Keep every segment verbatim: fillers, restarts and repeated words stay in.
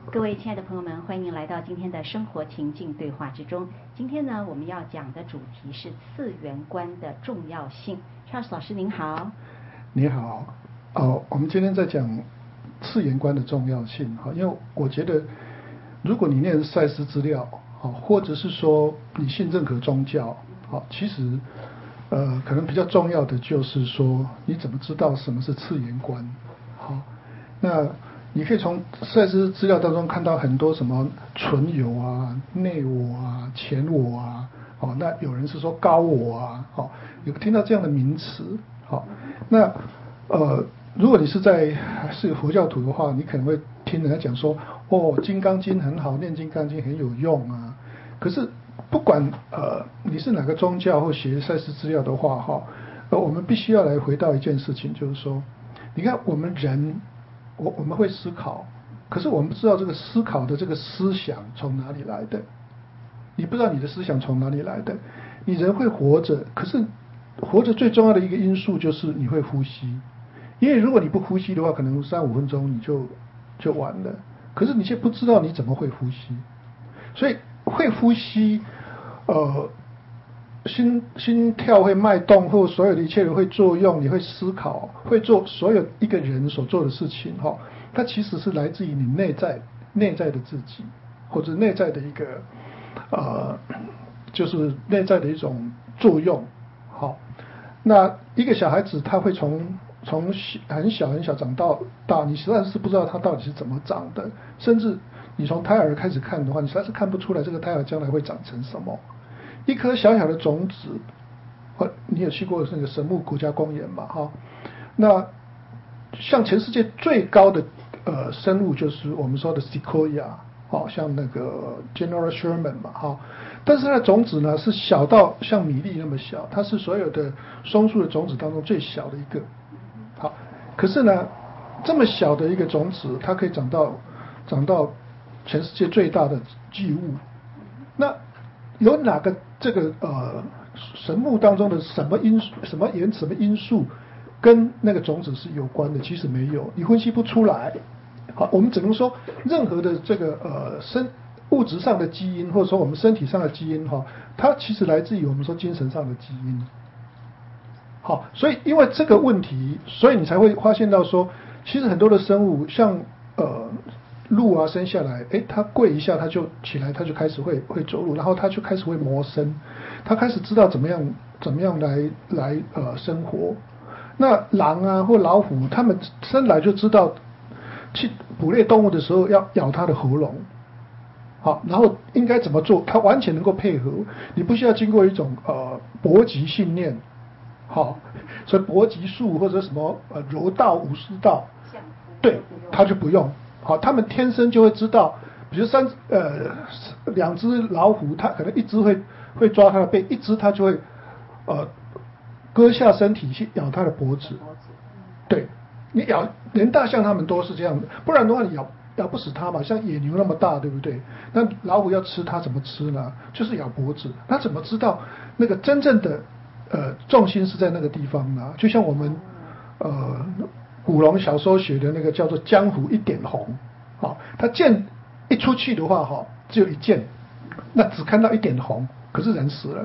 各位亲爱的朋友们，欢迎来到今天的生活情境对话之中。今天呢，我们要讲的主题是次元观的重要性。Charles 老师您好。 你好，哦，我们今天在讲次元观的重要性哈，因为我觉得，如果你念赛斯资料，好，或者是说你信任何宗教，好，其实呃，可能比较重要的就是说，你怎么知道什么是次元观？好，那你可以从赛斯资料当中看到很多什么纯有啊、内我啊、前我啊，哦，那有人是说高我啊，哦，有听到这样的名词，好，那呃，如果你是在是佛教徒的话，你可能会听人家讲说，哦，《金刚经》很好，念《金刚经》很有用啊。可是不管呃你是哪个宗教或学赛斯资料的话，哈，呃，我们必须要来回到一件事情，就是说，你看我们人。我我们会思考，可是我们不知道这个思考的这个思想从哪里来的。你不知道你的思想从哪里来的。你人会活着，可是活着最重要的一个因素就是你会呼吸。因为如果你不呼吸的话，可能三五分钟你就就完了。可是你却不知道你怎么会呼吸，所以会呼吸，呃。心心跳会脉动，或所有的一切会作用，你会思考，会做所有一个人所做的事情，哈，它其实是来自于你内在内在的自己，或者内在的一个呃，就是内在的一种作用，好，那一个小孩子他会从从很小很小长到大，你实在是不知道他到底是怎么长的，甚至你从胎儿开始看的话，你实在是看不出来这个胎儿将来会长成什么。一颗小小的种子，你有去过那个神木国家公园嘛？哈，那像全世界最高的呃生物就是我们说的 Sequoia， 好，像那个 General Sherman 嘛，哈，但是它的种子呢是小到像米粒那么小，它是所有的松树的种子当中最小的一个。好，可是呢，这么小的一个种子，它可以长到长到全世界最大的巨物。那有哪个这个呃神木当中的什么因素、什么原什么因素跟那个种子是有关的？其实没有，你分析不出来。好，我们只能说任何的这个呃身物质上的基因，或者说我们身体上的基因哈，它其实来自于我们说精神上的基因。好，所以因为这个问题，所以你才会发现到说，其实很多的生物像呃。鹿啊，生下来，哎，它跪一下，它就起来，它就开始会会走路，然后它就开始会谋生，它开始知道怎么样怎么样来来呃生活。那狼啊或老虎，它们生来就知道去捕猎动物的时候要咬它的喉咙，好，然后应该怎么做，它完全能够配合，你不需要经过一种呃搏击训练，好，所以搏击术或者什么呃柔道、武士道，对，它就不用。好，他们天生就会知道，比如三呃两只老虎，它可能一只会会抓它的背，一只它就会呃割下身体去咬它的脖子。对，你咬连大象它们都是这样的，不然的话你咬咬不死它嘛，像野牛那么大，对不对？那老虎要吃它怎么吃呢？就是咬脖子。它怎么知道那个真正的呃重心是在那个地方呢？就像我们呃。古龙小时候学的那个叫做江湖一点红，好，他剑一出去的话，哈，只有一剑，那只看到一点红，可是人死了，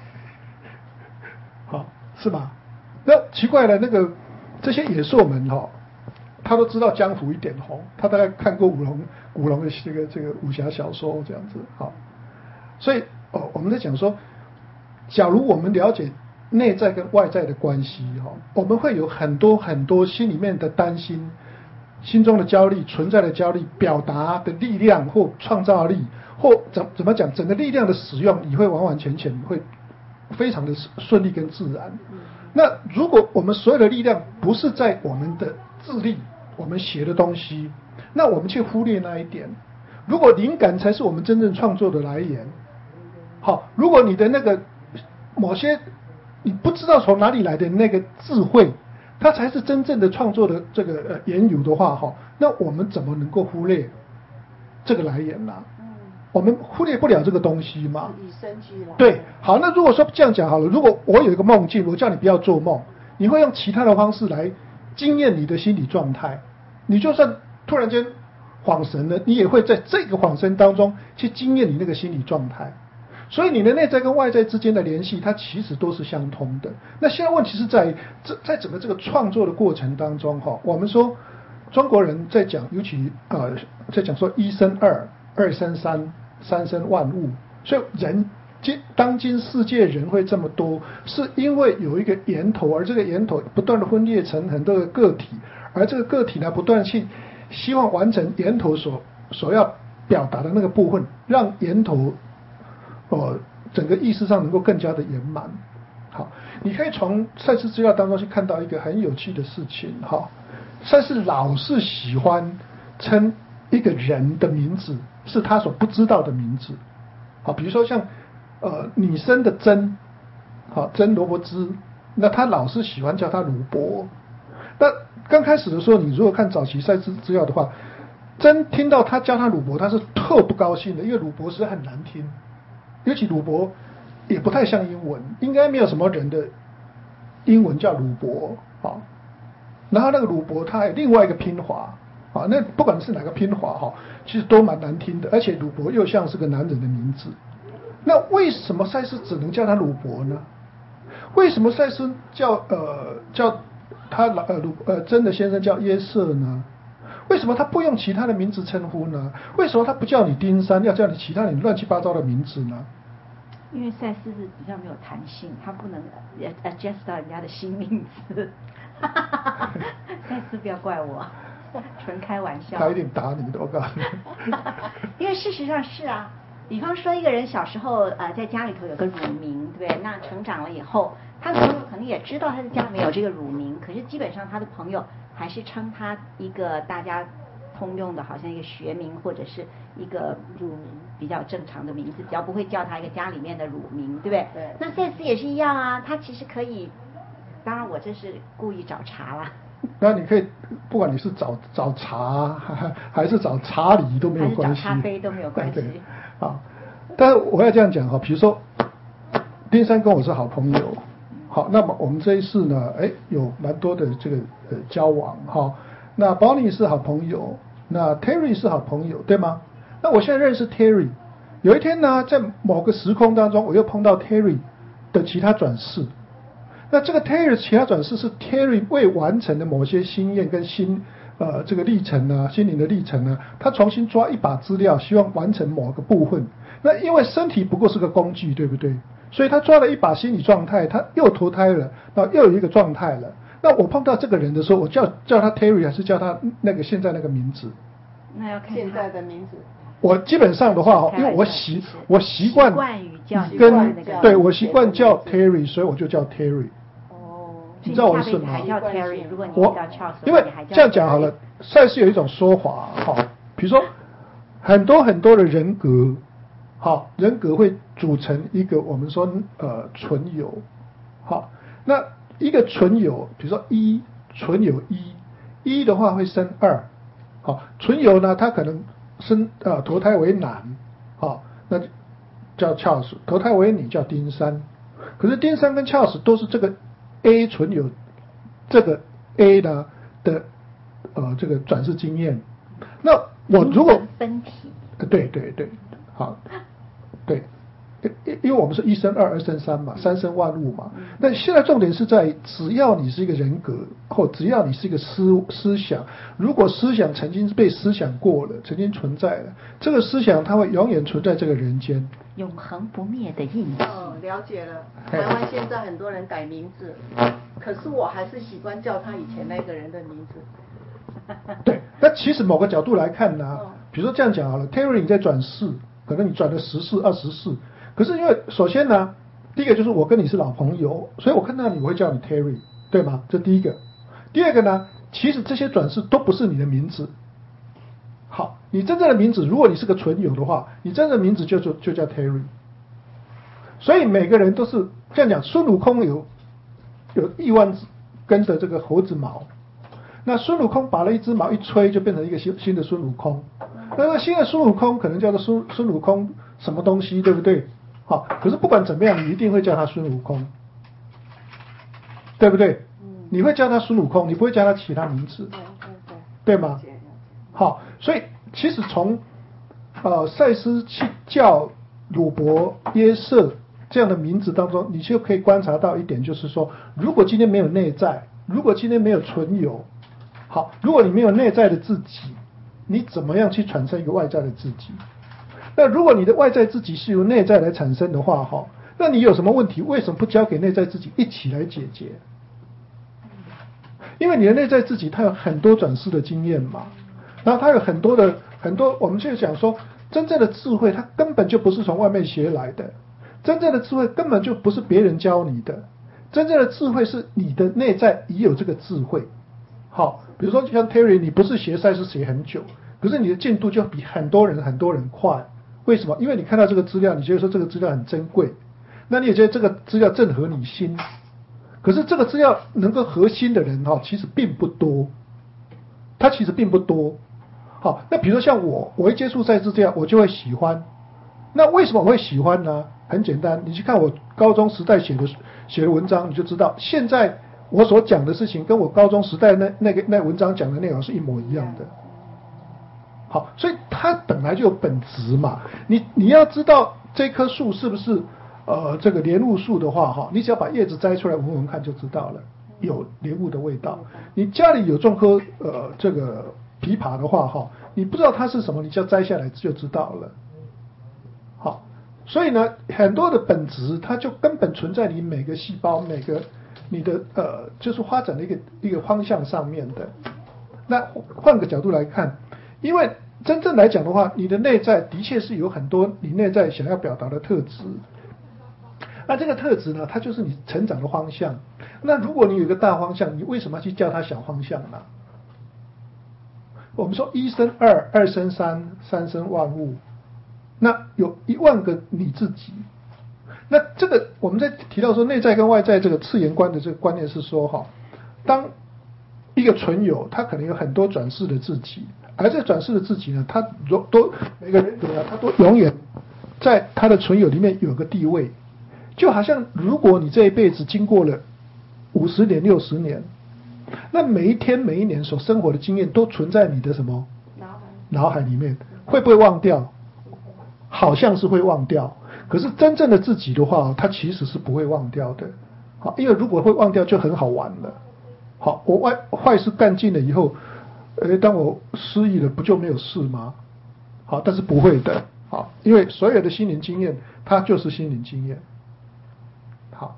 好，是吧？那奇怪了，那个这些野兽们哈，他都知道江湖一点红，他大概看过古龙古龙的这个这个武侠小说这样子，好，所以哦，我们在讲说，假如我们了解内在跟外在的关系，我们会有很多很多心里面的担心，心中的焦虑，存在的焦虑，表达的力量或创造力，或怎怎么讲，整个力量的使用，你会完完全全会非常的顺利跟自然。那如果我们所有的力量不是在我们的智力，我们学的东西，那我们却忽略那一点。如果灵感才是我们真正创作的来源，好，如果你的那个某些你不知道从哪里来的那个智慧，它才是真正的创作的这个呃缘由的话，哈，那我们怎么能够忽略这个来源呢？嗯，我们忽略不了这个东西嘛。 与生俱来。 对，好，那如果说这样讲好了，如果我有一个梦境，我叫你不要做梦，你会用其他的方式来经验你的心理状态。你就算突然间恍神呢，你也会在这个恍神当中去经验你那个心理状态。所以你的内在跟外在之间的联系，它其实都是相通的。那现在问题是在于，这在整个这个创作的过程当中，哈，我们说中国人在讲，尤其呃在讲说一生二，二生三，三生万物。所以人今当今世界人会这么多，是因为有一个源头，而这个源头不断的分裂成很多个个体，而这个个体呢，不断去希望完成源头所所要表达的那个部分，让源头。呃，整个意识上能够更加的圆满。好，你可以从赛斯资料当中去看到一个很有趣的事情。哈，赛斯老是喜欢称一个人的名字是他所不知道的名字。好，比如说像呃女生的珍，好珍萝卜汁，那他老是喜欢叫她鲁伯。那刚开始的时候，你如果看早期赛斯资料的话，珍听到他叫他鲁伯，他是特不高兴的，因为鲁伯是很难听。尤其鲁伯也不太像英文，应该没有什么人的英文叫鲁伯啊。然后那个鲁伯他还有另外一个拼法啊，那不管是哪个拼法哈，其实都蛮难听的，而且鲁伯又像是个男人的名字。那为什么赛斯只能叫他鲁伯呢？为什么赛斯叫呃叫他呃鲁呃真的先生叫约瑟呢？为什么他不用其他的名字称呼呢？为什么他不叫你丁山，要叫你其他你乱七八糟的名字呢？ 因为赛斯是比较没有弹性，他不能 adjust 到人家的新名字。赛斯不要怪我，纯开玩笑。 他有点打你的，我告诉你。 因为事实上是啊，比方说一个人小时候呃在家里头有个乳名，对不对？那成长了以后，他的朋友可能也知道他的家里面有这个乳名，可是基本上他的朋友还是称他一个大家通用的，好像一个学名或者是一个乳比较正常的名字，只要不会叫他一个家里面的乳名，对不对？ 对。 那赛斯也是一样啊，他其实可以，当然我这是故意找茬啦。 那你可以，不管你是找找茶还是找查理都没有关系， 还是找咖啡都没有关系。 对，好，但是我要这样讲哈，比如说丁山跟我是好朋友，好，那么我们这一次呢，哎，有蛮多的这个呃交往哈。那 Bonnie 是好朋友，那 Terry 是好朋友，对吗？那我现在认识 Terry， 有一天呢，在某个时空当中，我又碰到 Terry 的其他转世。那这个 Terry 其他转世是 Terry 未完成的某些心愿跟心呃这个历程呢，心灵的历程呢，他重新抓一把资料，希望完成某个部分。那因为身体不过是个工具，对不对？所以他抓了一把心理状态，他又投胎了，然后又有一个状态了。那我碰到这个人的时候，我叫叫他 Terry 还是叫他那个现在那个名字？ 那要看现在的名字。 我基本上的话，因为我习我习惯跟对我习惯叫 Terry， 所以我就叫 Terry。 哦， 你知道我是吗？ 还叫 Terry， 如果你我叫 Charles， 因为这样讲好了，赛斯有一种说法，哈，比如说很多很多的人格，好，人格会组成一个我们说呃纯有，好，那一个纯有，比如说一纯有一，一的话会生二，好，纯有呢，它可能生呃投胎为男，好，那叫 Charles， 投胎为女叫丁山，可是丁山跟 Charles 都是这个 A 纯有这个 A 呢的呃这个转世经验，那我如果分体， 对对对，好，对。因因为我们是一生二，二生三嘛，三生万物嘛。那现在重点是在，只要你是一个人格，或只要你是一个思思想，如果思想曾经被思想过了，曾经存在了，这个思想它会永远存在这个人间， 永恒不灭的印记。 哦，了解了。台湾现在很多人改名字，可是我还是习惯叫他以前那个人的名字。 对，那其实某个角度来看呢，比如说这样讲好了 ，Terry 你在转世，可能你转了十世、二十世。可是因为首先呢，第一个就是我跟你是老朋友，所以我看到你我会叫你 Terry， 对吗？这第一个。第二个呢，其实这些转世都不是你的名字。好，你真正的名字，如果你是个纯友的话，你真正的名字就就就叫 Terry。所以每个人都是这样讲，孙悟空有有亿万根的这个猴子毛，那孙悟空拔了一只毛一吹，就变成一个新新的孙悟空。那么新的孙悟空可能叫做孙孙悟空什么东西，对不对？好，可是不管怎么样，你一定会叫他孙悟空，对不对？你会叫他孙悟空，你不会叫他其他名字，对吗？好，所以其实从呃赛斯去叫鲁伯、约瑟这样的名字当中，你就可以观察到一点，就是说，如果今天没有内在，如果今天没有存有，好，如果你没有内在的自己，你怎么样去产生一个外在的自己？那如果你的外在自己是由内在来产生的话，哈，那你有什么问题，为什么不交给内在自己一起来解决？因为你的内在自己它有很多转世的经验嘛，然后它有很多的很多，我们就讲说，真正的智慧它根本就不是从外面学来的，真正的智慧根本就不是别人教你的，真正的智慧是你的内在已有这个智慧。好，比如说像 Terry， 你不是学赛事学很久，可是你的进度就比很多人很多人快。为什么？因为你看到这个资料，你觉得说这个资料很珍贵，那你也觉得这个资料正合你心。可是这个资料能够合心的人哈，其实并不多，他其实并不多。好，那比如说像我，我一接触赛事这样，我就会喜欢。那为什么我会喜欢呢？很简单，你去看我高中时代写的写的文章，你就知道，现在我所讲的事情跟我高中时代那那个那文章讲的内容是一模一样的。好，所以它本来就有本质嘛。你你要知道这棵树是不是呃这个莲雾树的话哈，你只要把叶子摘出来闻闻看就知道了，有莲雾的味道。你家里有种棵呃这个枇杷的话哈，你不知道它是什么，你只要摘下来就知道了。好，所以呢，很多的本质它就根本存在你每个细胞、每个你的呃就是发展的一个一个方向上面的。那换个角度来看，因为真正来讲的话，你的内在的确是有很多你内在想要表达的特质。那这个特质呢，它就是你成长的方向。那如果你有一个大方向，你为什么要去叫它小方向呢？我们说一生二，二生三，三生万物。那有一万个你自己。那这个我们在提到说内在跟外在这个次元观的这个观念是说哈，当一个存有，它可能有很多转世的自己，而这转世的自己呢，它都每个人格啊，它都永远在它的存有里面有个地位。就好像如果你这一辈子经过了五十年、六十年，那每一天、每一年所生活的经验都存在你的什么脑海脑海里面，会不会忘掉？好像是会忘掉，可是真正的自己的话，它其实是不会忘掉的。好，因为如果会忘掉，就很好玩了。好，我坏坏事干尽了以后，呃，当我失忆了，不就没有事吗？好，但是不会的。好，因为所有的心灵经验，它就是心灵经验。好。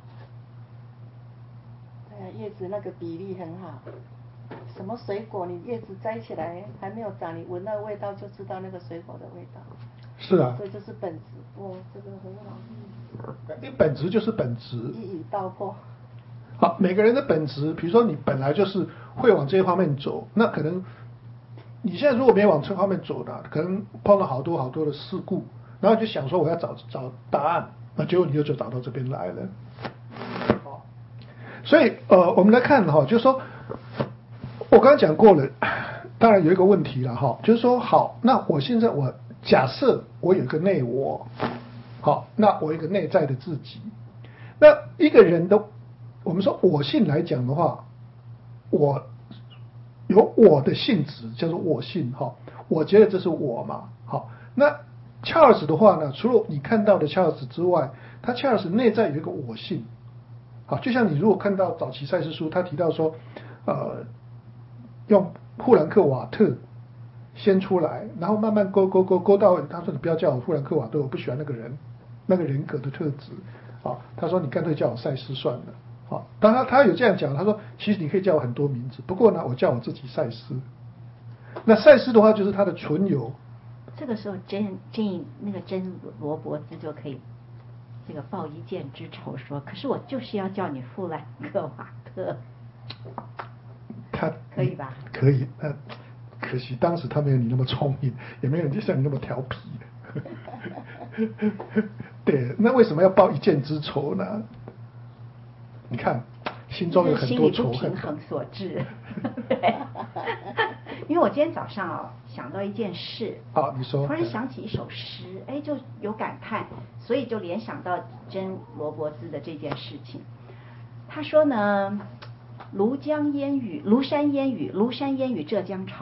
哎呀，叶子那个比例很好。什么水果，你叶子摘起来还没有长，你闻那个味道就知道那个水果的味道。 是啊。 这就是本质。哦，这个很好。 你本质就是本质。 一语道破。 好，每个人的本质，比如说你本来就是会往这一方面走，那可能你现在如果没往这方面走的，可能碰到好多好多的事故，然后就想说我要找找答案，那结果你就就找到这边来了。好，所以呃，我们来看哈，就是说我刚刚讲过了，当然有一个问题了哈，就是说好，那我现在我假设我有一个内我，好，那我有一个内在的自己，那一个人的。我们说我性来讲的话，我有我的性质叫做我性哈，我觉得这是我嘛。好，那 Charles 的话呢，除了你看到的 Charles 之外，他 Charles 内在有一个我性。好，就像你如果看到早期赛事书，他提到说，呃，用富兰克瓦特先出来，然后慢慢勾勾勾勾到，他说你不要叫我富兰克瓦特，我不喜欢那个人那个人格的特质。好，他说你干脆叫我赛斯算了。好，当然他有这样讲，他说其实你可以叫我很多名字，不过呢，我叫我自己赛斯。那赛斯的话就是他的存有。 这个时候真真那个真罗伯兹就可以这个报一箭之仇说，可是我就是要叫你富兰克瓦特。 他可以吧？ 可以，那可惜当时他没有你那么聪明，也没有就像你那么调皮。对，那为什么要报一箭之仇呢？你看，心中有很多仇恨。 心理不平衡所致。对，因为我今天早上哦想到一件事。 哦，你说。 突然想起一首诗，哎，就有感叹，所以就联想到真罗伯兹的这件事情。他说呢，庐江烟雨，庐山烟雨，庐山烟雨浙江潮，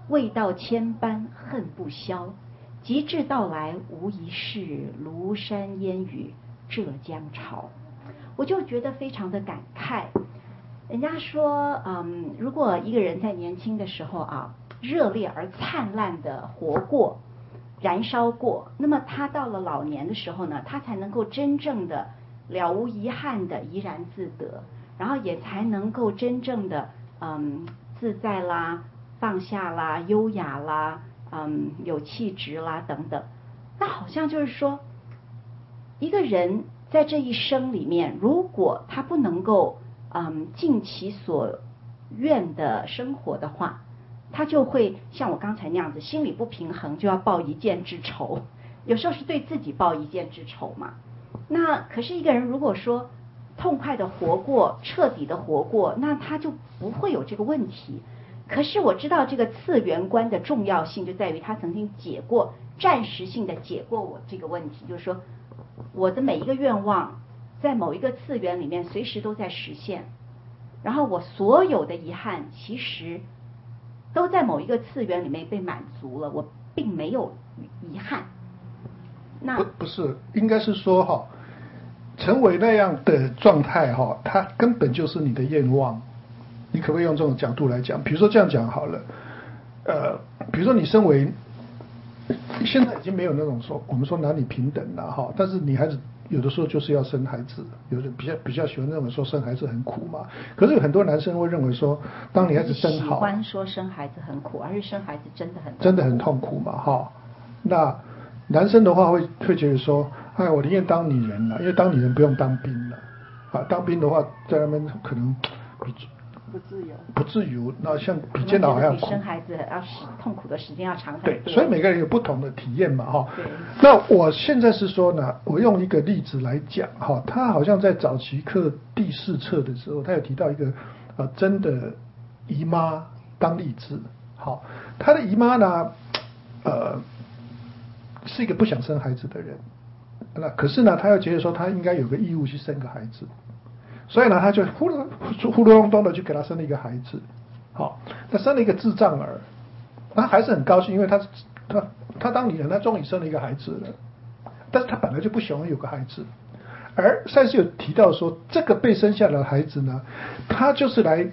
未到千般恨不消，极至到来无疑是庐山烟雨浙江潮。我就觉得非常的感慨。人家说，嗯，如果一个人在年轻的时候啊，热烈而灿烂的活过、燃烧过，那么他到了老年的时候呢，他才能够真正的了无遗憾的怡然自得，然后也才能够真正的嗯自在啦、放下啦、优雅啦、嗯有气质啦等等。那好像就是说，一个人在这一生里面，如果他不能够嗯尽其所愿的生活的话，他就会像我刚才那样子，心里不平衡，就要报一箭之仇。有时候是对自己报一箭之仇嘛。那可是一个人如果说痛快的活过，彻底的活过，那他就不会有这个问题。可是我知道这个次元观的重要性就在于他曾经解过，暂时性的解过我这个问题，就是说我的每一个愿望在某一个次元里面随时都在实现，然后我所有的遗憾其实都在某一个次元里面被满足了，我并没有遗憾。那不不是，应该是说哈，成为那样的状态哈，它根本就是你的愿望。你可不可以用这种角度来讲？比如说这样讲好了，呃，比如说你身为现在已经没有那种说我们说男女平等了哈，但是女孩子有的时候就是要生孩子，有的比较比较喜欢认为说生孩子很苦嘛。可是有很多男生会认为说，当女孩子生好， 喜欢说生孩子很苦，而是生孩子真的很真的很痛苦嘛哈。那男生的话会会觉得说，哎，我宁愿当女人了，因为当女人不用当兵了，啊，当兵的话在那边可能比不自由， 不自由，那像比监牢还要苦。 生孩子要痛苦的时间要长很多。 对，所以每个人有不同的体验嘛，哈。 对。 那我现在是说呢，我用一个例子来讲，哈，他好像在早期课第四册的时候，他有提到一个呃真的姨妈当例子，好，他的姨妈呢，呃，是一个不想生孩子的人，那可是呢，他又觉得说他应该有个义务去生个孩子。所以呢，他就呼噜呼噜隆咚的就给他生了一个孩子，好，他生了一个智障儿，他还是很高兴，因为他他他当女人，他终于生了一个孩子了，但是他本来就不喜欢有个孩子，而赛斯有提到说，这个被生下来的孩子呢，他就是来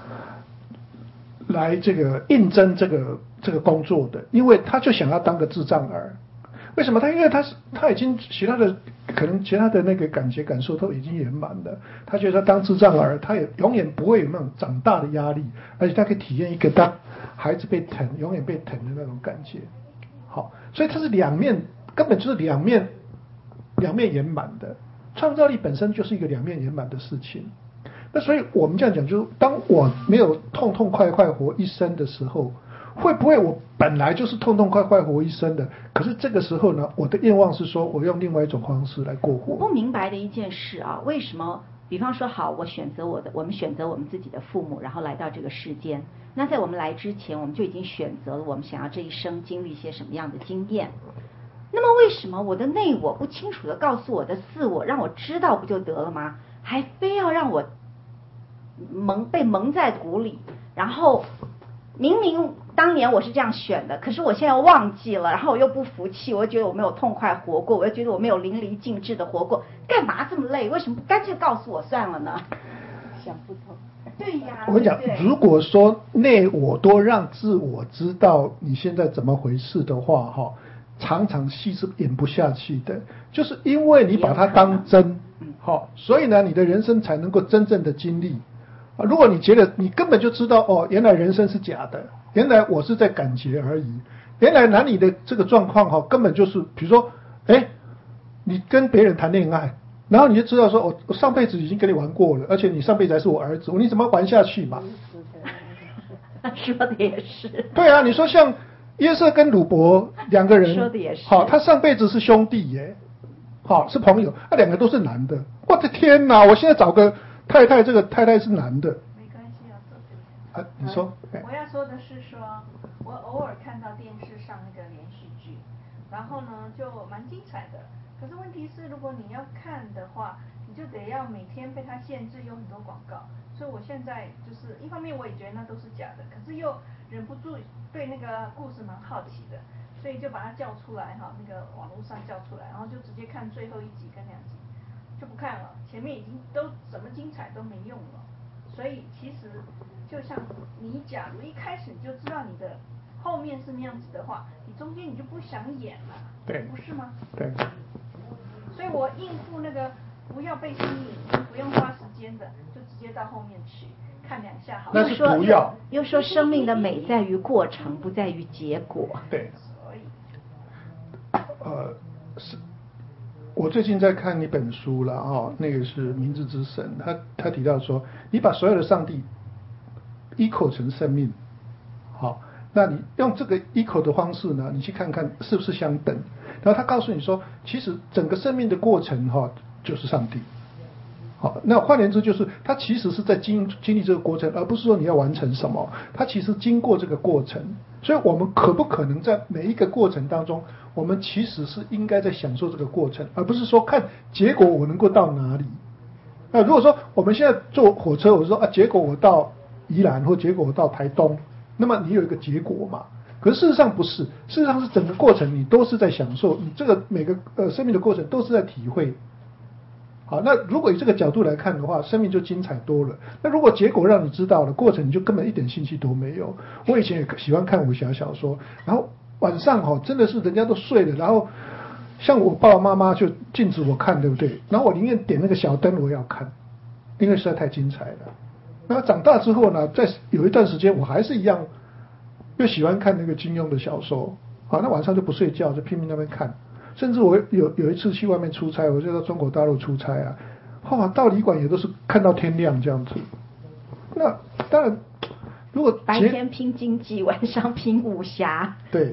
来这个应征这个这个工作的，因为他就想要当个智障儿。为什么他？因为他是他已经其他的可能其他的那个感觉感受都已经圆满了，他觉得他当智障儿，他也永远不会有那种长大的压力，而且他可以体验一个当孩子被疼永远被疼的那种感觉。好，所以他是两面，根本就是两面两面圆满的。创造力本身就是一个两面圆满的事情。那所以我们这样讲，就是当我没有痛痛快快活一生的时候，会不会我本来就是痛痛快快活一生的，可是这个时候呢，我的愿望是说我用另外一种方式来过活。 我不明白的一件事啊，为什么比方说好，我选择我的我们选择我们自己的父母，然后来到这个世间，那在我们来之前，我们就已经选择了我们想要这一生经历一些什么样的经验。那么为什么我的内我不清楚的告诉我的自我，让我知道不就得了吗？还非要让我蒙被蒙在鼓里，然后明明当年我是这样选的，可是我现在忘记了，然后我又不服气，我又觉得我没有痛快活过，我又觉得我没有淋漓尽致的活过，干嘛这么累？为什么不干脆告诉我算了呢？ 想不通。 对呀， 我跟你讲，如果说内我都让自我知道你现在怎么回事的话，哈，常常戏是演不下去的，就是因为你把它当真，好，所以呢，你的人生才能够真正的经历。啊，如果你觉得你根本就知道哦，原来人生是假的，原来我是在感觉而已，原来男女的这个状况哈、哦，根本就是比如说，哎，你跟别人谈恋爱，然后你就知道说，我、哦、我上辈子已经跟你玩过了，而且你上辈子还是我儿子，你怎么玩下去嘛？ 说的也是。 对啊，你说像约瑟跟鲁伯两个人， 说的也是。 好，他上辈子是兄弟耶，好是朋友，那、啊、两个都是男的，我的天哪！我现在找个太太，这个太太是男的。 没关系，要说对不对？啊，你说。 我要说的是说，我偶尔看到电视上那个连续剧，然后呢就蛮精彩的。可是问题是，如果你要看的话，你就得要每天被它限制，有很多广告。所以我现在就是一方面我也觉得那都是假的，可是又忍不住对那个故事蛮好奇的，所以就把它叫出来哈，那个网络上叫出来，然后就直接看最后一集跟两集，就不看了，前面已经都怎么精彩都没用了。所以其实就像你假如一开始你就知道你的后面是那样子的话，你中间你就不想演了， 对， 不是吗？ 对。 所以我应付那个不要被吸引、不用花时间的，就直接到后面去看两下好。 那是不要。 又说生命的美在于过程，不在于结果。 对。 所以， 呃，是。我最近在看一本书了哦，那个是《明日之神》，他他提到说，你把所有的上帝equal成生命，好，那你用这个equal的方式呢，你去看看是不是相等。然后他告诉你说，其实整个生命的过程哈、哦，就是上帝。好，那换言之就是，他其实是在经经历这个过程，而不是说你要完成什么，他其实经过这个过程。所以我们可不可能在每一个过程当中，我们其实是应该在享受这个过程，而不是说看结果我能够到哪里。那如果说我们现在坐火车，我说啊，结果我到宜兰或结果我到台东，那么你有一个结果嘛？可是事实上不是，事实上是整个过程你都是在享受，你这个每个呃生命的过程都是在体会。好，那如果以这个角度来看的话，生命就精彩多了。那如果结果让你知道了，过程你就根本一点兴趣都没有。我以前也喜欢看武侠小说，然后晚上哈、哦、真的是人家都睡了，然后像我爸爸妈妈就禁止我看，对不对？然后我宁愿点那个小灯我也要看，因为实在太精彩了。那长大之后呢，在有一段时间我还是一样，又喜欢看那个金庸的小说，好，那晚上就不睡觉，就拼命那边看。甚至我有有一次去外面出差，我就到中国大陆出差啊，哇，到旅馆也都是看到天亮这样子。那当然，如果白天拼经济，晚上拼武侠， 对，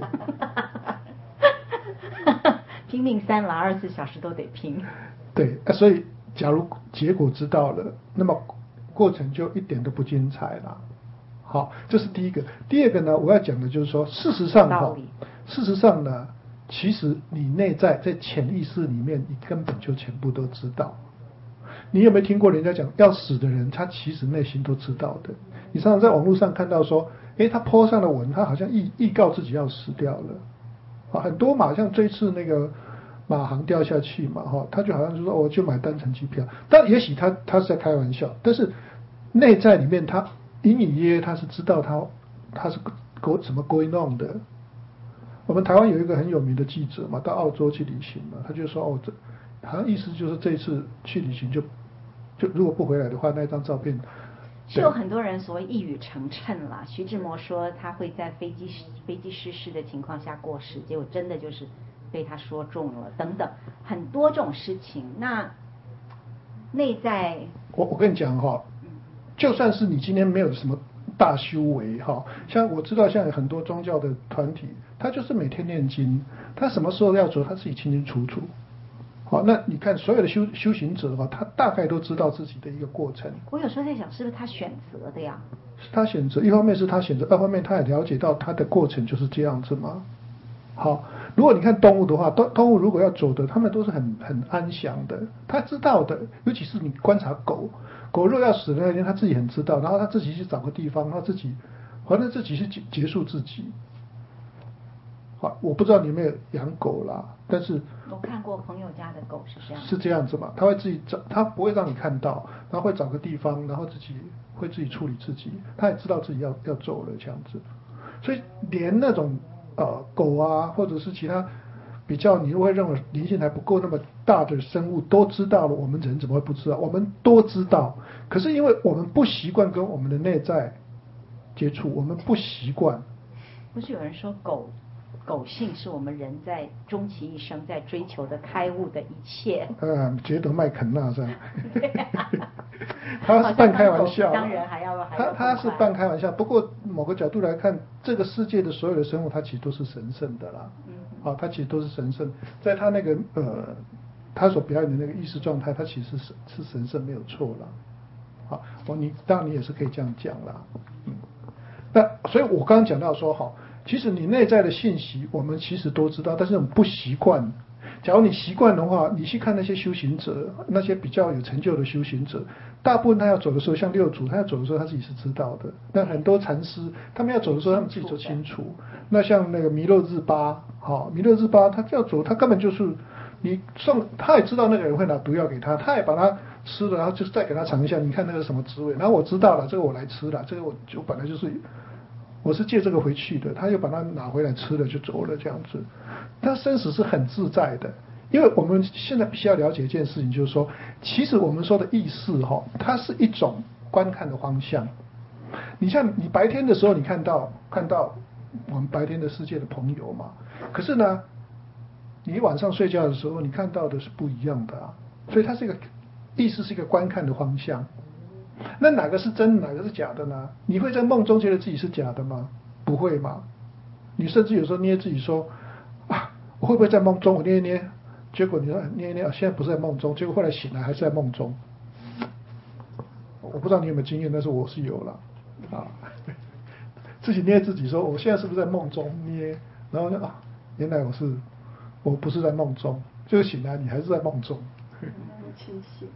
拼命三郎，二十四小时都得拼。 对，啊，所以假如结果知道了，那么过程就一点都不精彩了。好，这是第一个。第二个呢，我要讲的就是说，事实上哈，事实上呢。其实你内在在潜意识里面，你根本就全部都知道。你有没有听过人家讲，要死的人他其实内心都知道的？你常常在网络上看到说，诶，他 po 上了文，他好像预预告自己要死掉了。啊，很多嘛，像这次那个马航掉下去嘛，哈，他就好像就说，我就买单程机票。但也许他他是在开玩笑，但是内在里面他隐隐约约他是知道他他是 go 什么 going on 的。我们台湾有一个很有名的记者嘛，到澳洲去旅行嘛，他就说哦，这好像意思就是这一次去旅行就就如果不回来的话，那张照片是有很多人所谓一语成谶啦。徐志摩说他会在飞机飞机失事的情况下过世，结果真的就是被他说中了，等等很多这种事情。那内在， 我我跟你讲哈，就算是你今天没有什么大修为哈，像我知道像有很多宗教的团体，他就是每天念经，他什么时候要做他自己清清楚楚。好，那你看所有的修修行者的话，他大概都知道自己的一个过程。 我有时候在想，是不是他选择的呀？ 是他选择，一方面是他选择，二方面他也了解到他的过程就是这样子嘛。好，如果你看动物的话，动动物如果要走的，他们都是很很安详的，他知道的。尤其是你观察狗，狗若要死的那天，他自己很知道，然后他自己去找个地方，他自己反正自己去结结束自己。好，我不知道你有没有养狗啦，但是我看过朋友家的狗是这样， 是这样子嘛？他会自己找，他不会让你看到，然后会找个地方，然后自己会自己处理自己，他也知道自己要要走了这样子。所以连那种呃狗啊，或者是其他比较你会认为灵性还不够那么大的生物都知道了，我们人怎么会不知道？我们都知道，可是因为我们不习惯跟我们的内在接触，我们不习惯。 不是有人说狗狗性是我们人在终其一生在追求的开悟的一切。 嗯，觉得麦肯纳这样。他是半开玩笑， 当然还要还要他他是半开玩笑，不过某个角度来看，这个世界的所有的生物，它其实都是神圣的啦。嗯，好、哦，它其实都是神圣，在他那个呃，他所表演的那个意识状态，它其实是是神圣没有错啦。好，哦，你当然你也是可以这样讲啦。嗯，那所以我刚刚讲到说，好，其实你内在的信息，我们其实都知道，但是我们不习惯。 假如你习惯的话，你去看那些修行者，那些比较有成就的修行者，大部分他要走的时候，像六祖，他要走的时候他自己是知道的。那很多禅师，他们要走的时候，他们自己就清楚。那像那个弥勒日巴，好、哦，弥勒日巴他要走，他根本就是你送，他也知道那个人会拿毒药给他，他也把它吃了，然后就是再给他尝一下，你看那个什么滋味。然后我知道了，这个我来吃了，这个我就本来就是。我是借这个回去的，他又把它拿回来吃了就走了这样子。他生死是很自在的，因为我们现在必须要了解一件事情，就是说，其实我们说的意识哈，它是一种观看的方向。你像你白天的时候，你看到看到我们白天的世界的朋友嘛，可是呢，你晚上睡觉的时候，你看到的是不一样的啊。所以它是一个意识，是一个观看的方向。那哪个是真，哪个是假的呢？你会在梦中觉得自己是假的吗？不会嘛。你甚至有时候捏自己说啊，我会不会在梦中？我捏一捏，结果你说捏一捏，现在不是在梦中，结果后来醒来还是在梦中。我不知道你有没有经验，但是我是有了啊。自己捏自己说，我现在是不是在梦中捏？然后啊，原来我是我不是在梦中，就是醒来你还是在梦中。 清醒。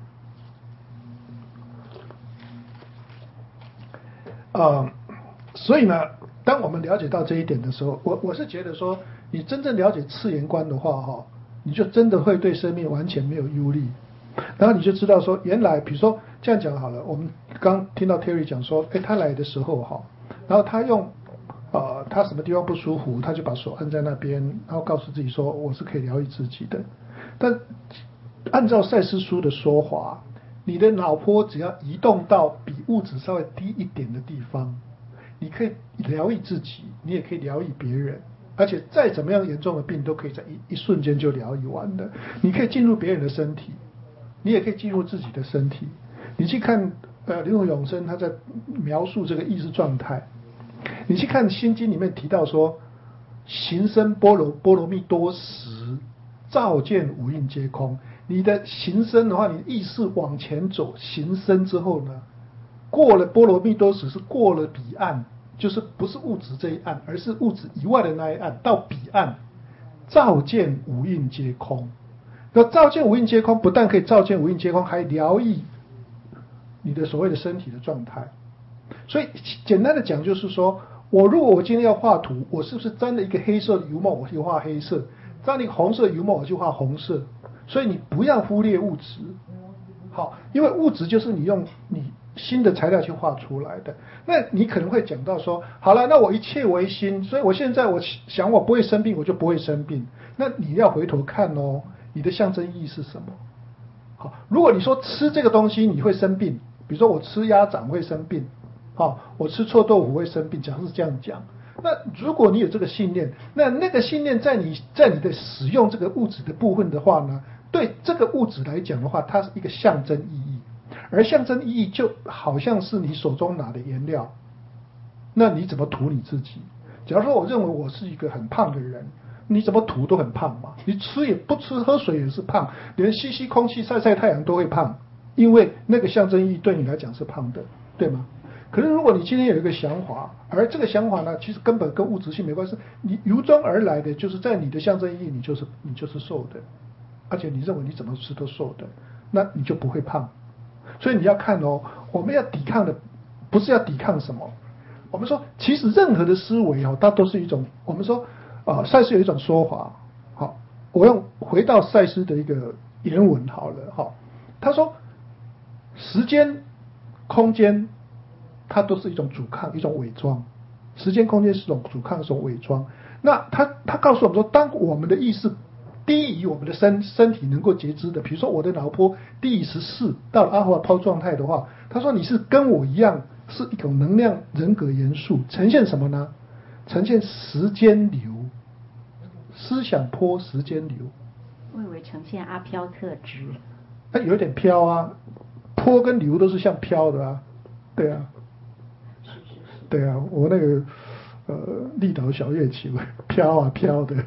呃，所以呢，当我们了解到这一点的时候，我我是觉得说，你真正了解次元观的话，哈，你就真的会对生命完全没有忧虑，然后你就知道说，原来比如说这样讲好了，我们刚听到 Terry 讲说，哎，他来的时候哈，然后他用呃他什么地方不舒服，他就把手按在那边，然后告诉自己说我是可以疗愈自己的。但按照赛斯书的说法，你的脑波只要移动到比物质稍微低一点的地方，你可以疗愈自己，你也可以疗愈别人，而且再怎么样严重的病都可以在一一瞬间就疗愈完的。你可以进入别人的身体，你也可以进入自己的身体。你去看呃灵魂永生，他在描述这个意识状态。你去看心经里面提到说，行深波罗波罗蜜多时，照见五蕴皆空。你的行深的话，你的意识往前走，行深之后呢，过了波罗蜜多时，是过了彼岸，就是不是物质这一岸，而是物质以外的那一岸，到彼岸，照见五蕴皆空。那照见五蕴皆空，不但可以照见五蕴皆空，还疗愈你的所谓的身体的状态。所以简单的讲，就是说，我如果我今天要画图，我是不是沾了一个黑色的油墨，我去画黑色；沾了一个红色的油墨，我去画红色。所以你不要忽略物质，好，因为物质就是你用你新的材料去画出来的。那你可能会讲到说，好了，那我一切为心，所以我现在我想我不会生病，我就不会生病。那你要回头看哦，你的象征意义是什么？好，如果你说吃这个东西你会生病，比如说我吃鸭掌会生病，好，我吃臭豆腐会生病，假如是这样讲。那如果你有这个信念，那那个信念在你在你的使用这个物质的部分的话呢，对这个物质来讲的话，它是一个象征意义，而象征意义就好像是你手中拿的颜料，那你怎么涂你自己？假如说我认为我是一个很胖的人，你怎么涂都很胖嘛，你吃也不吃，喝水也是胖，连吸吸空气、晒晒太阳都会胖，因为那个象征意义对你来讲是胖的，对吗？可是如果你今天有一个想法，而这个想法呢，其实根本跟物质性没关系，你由衷而来的就是在你的象征意义，你就是你就是瘦的，而且你认为你怎么吃都瘦的，那你就不会胖。所以你要看哦，我们要抵抗的不是要抵抗什么，我们说其实任何的思维哦，它都是一种，我们说啊，赛斯有一种说法，好，我用回到赛斯的一个原文好了，好，他说时间、空间。它都是一种阻抗，一种伪装。时间空间是一种阻抗，一种伪装。那他他告诉我们说，当我们的意识低于我们的身身体能够觉知的，比如说我的脑波低于十四，到了阿尔法波状态的话，他说你是跟我一样，是一种能量人格元素，呈现什么呢？呈现时间流，思想波时间流。 我以为呈现阿飘特质。 它有点飘啊，波跟流都是像飘的啊，对啊。对啊，我那个呃立岛小乐器飘啊飘的，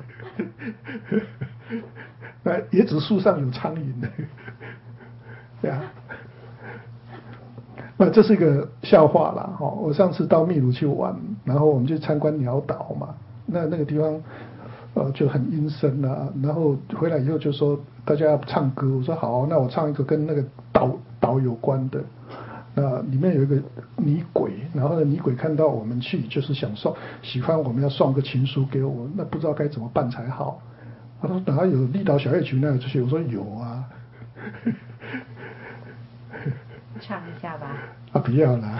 那椰子树上有苍蝇的，对啊，那这是一个笑话啦哈。我上次到秘鲁去玩，然后我们就参观鸟岛嘛，那那个地方呃就很阴森啊，然后回来以后就说大家要唱歌，我说好，那我唱一个跟那个岛岛有关的。那里面有一个女鬼，然后呢女鬼看到我们去，就是想送喜欢我们要送个情书给我，那不知道该怎么办才好。他说哪有立岛小夜曲那有这些？我说有啊。 唱一下吧。 啊不要啦。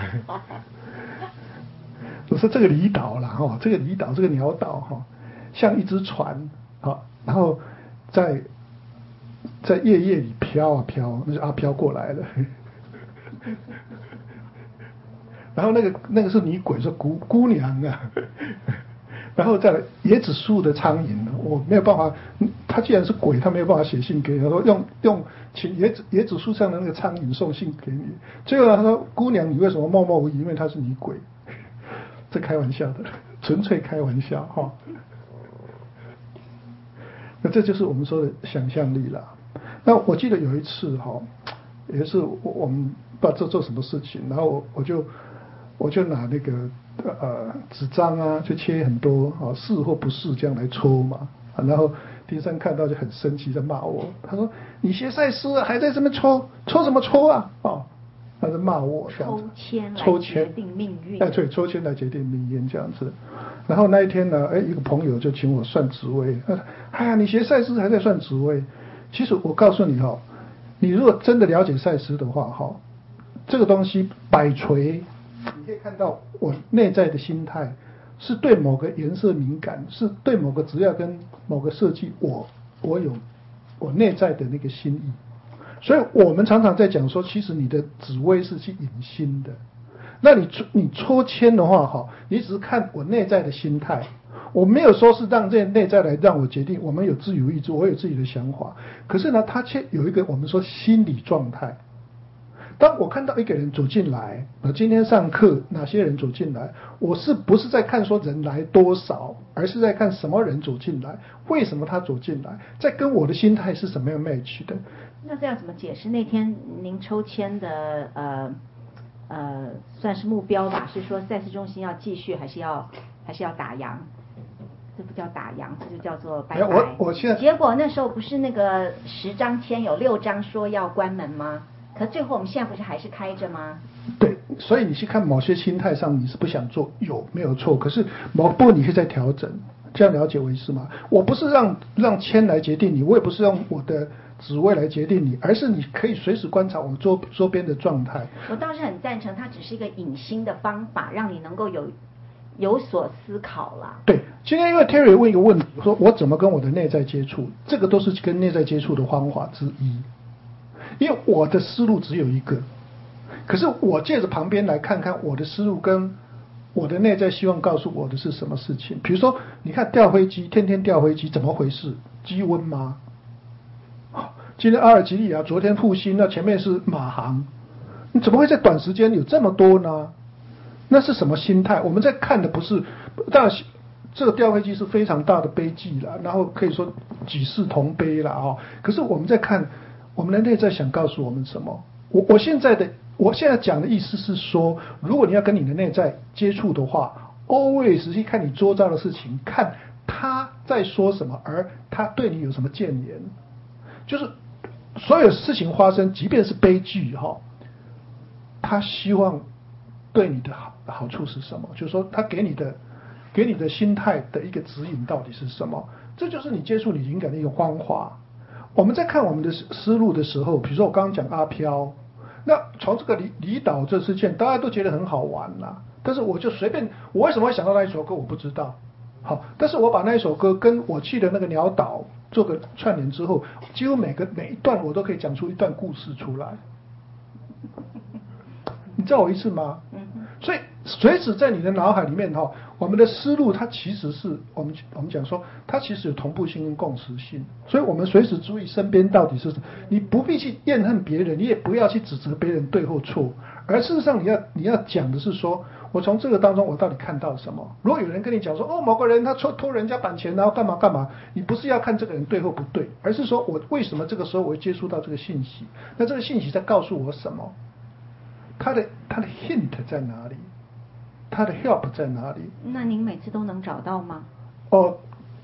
我说这个离岛啦哈，这个离岛这个鸟岛哈，像一只船啊，然后在在夜夜里飘啊飘，那就阿飘过来了。然后那个那个是女鬼，说姑姑娘啊。然后再来椰子树的苍蝇，我没有办法，他既然是鬼，他没有办法写信给你，他说用用请椰子椰子树上的那个苍蝇送信给你。最后他说姑娘你为什么默默无语？因为她是女鬼。这开玩笑的，纯粹开玩笑哈。那这就是我们说的想象力了。那我记得有一次哈，也是我我们不知道做做什么事情，然后我我就我就拿那个呃纸张啊，就切很多啊是或不是这样来戳嘛，啊、然后丁山看到就很生气，在骂我，他说你学赛诗还在这边戳戳什么戳啊啊！他在骂我， 抽签抽签来决定命运。 哎，对，抽签来决定命运这样子。然后那一天呢，哎，一个朋友就请我算紫微，他说：“哎呀，你学赛诗还在算紫微？”其实我告诉你哈，你如果真的了解赛诗的话哈，这个东西摆锤，你可以看到我内在的心态是对某个颜色敏感，是对某个资料跟某个设计，我我有我内在的那个心意。所以我们常常在讲说，其实你的紫微是去引心的。那你你抽签的话，哈，你只是看我内在的心态，我没有说是让这些内在来让我决定。我们有自由意志，我有自己的想法。可是呢，它却有一个我们说心理状态。当我看到一个人走进来，我今天上课哪些人走进来，我是不是在看说人来多少，而是在看什么人走进来，为什么他走进来，在跟我的心态是什么样 match 的。 那这要怎么解释？那天您抽签的呃呃算是目标吧，是说赛事中心要继续，还是要还是要打烊？这不叫打烊，这就叫做拜拜。 我我现在结果那时候不是那个十张签有六张说要关门吗？可最后我们现在不是还是开着吗？ 对，所以你去看某些心态上你是不想做，有没有错？可是某部分你可以再调整，这样了解我意思吗？我不是让让签来决定你，我也不是用我的紫微来决定你，而是你可以随时观察我们周周边的状态。 我倒是很赞成，它只是一个引心的方法，让你能够有有所思考啦。 对，今天因为 Terry 问一个问题，说我怎么跟我的内在接触，这个都是跟内在接触的方法之一。因为我的思路只有一个，可是我借着旁边来看看我的思路跟我的内在希望告诉我的是什么事情。比如说，你看掉飞机，天天掉飞机，怎么回事？机温吗？今天阿尔及利亚，昨天复兴，那前面是马航，你怎么会在短时间有这么多呢？那是什么心态？我们在看的不是，当然这个掉飞机是非常大的悲剧了，然后可以说举世同悲了啊、哦。可是我们在看。我们的内在想告诉我们什么？我我现在的我现在讲的意思是说，如果你要跟你的内在接触的话 ，always 去看你周遭的事情，看他在说什么，而他对你有什么谏言。就是所有事情发生，即便是悲剧哈，他希望对你的好好处是什么？就是说，他给你的给你的心态的一个指引到底是什么？这就是你接触你灵感的一个方法。我们在看我们的思路的时候，比如说我刚刚讲阿飘，那从这个离离岛这事件，大家都觉得很好玩啦、啊。但是我就随便，我为什么会想到那一首歌，我不知道。好，但是我把那一首歌跟我去的那个鸟岛做个串联之后，几乎每个每一段我都可以讲出一段故事出来。你知道我意思吗？所以随时在你的脑海里面哈，我们的思路它其实是我们我们讲说，它其实有同步性跟共识性，所以我们随时注意身边到底是什么。你不必去怨恨别人，你也不要去指责别人对或错，而事实上你要你要讲的是说，我从这个当中我到底看到什么。如果有人跟你讲说，哦，某个人他偷偷人家版权然后干嘛干嘛，你不是要看这个人对或不对，而是说我为什么这个时候我会接触到这个信息，那这个信息在告诉我什么，它的它的 hint 在哪里，它的 help 在哪里？ 那您每次都能找到吗？ 哦，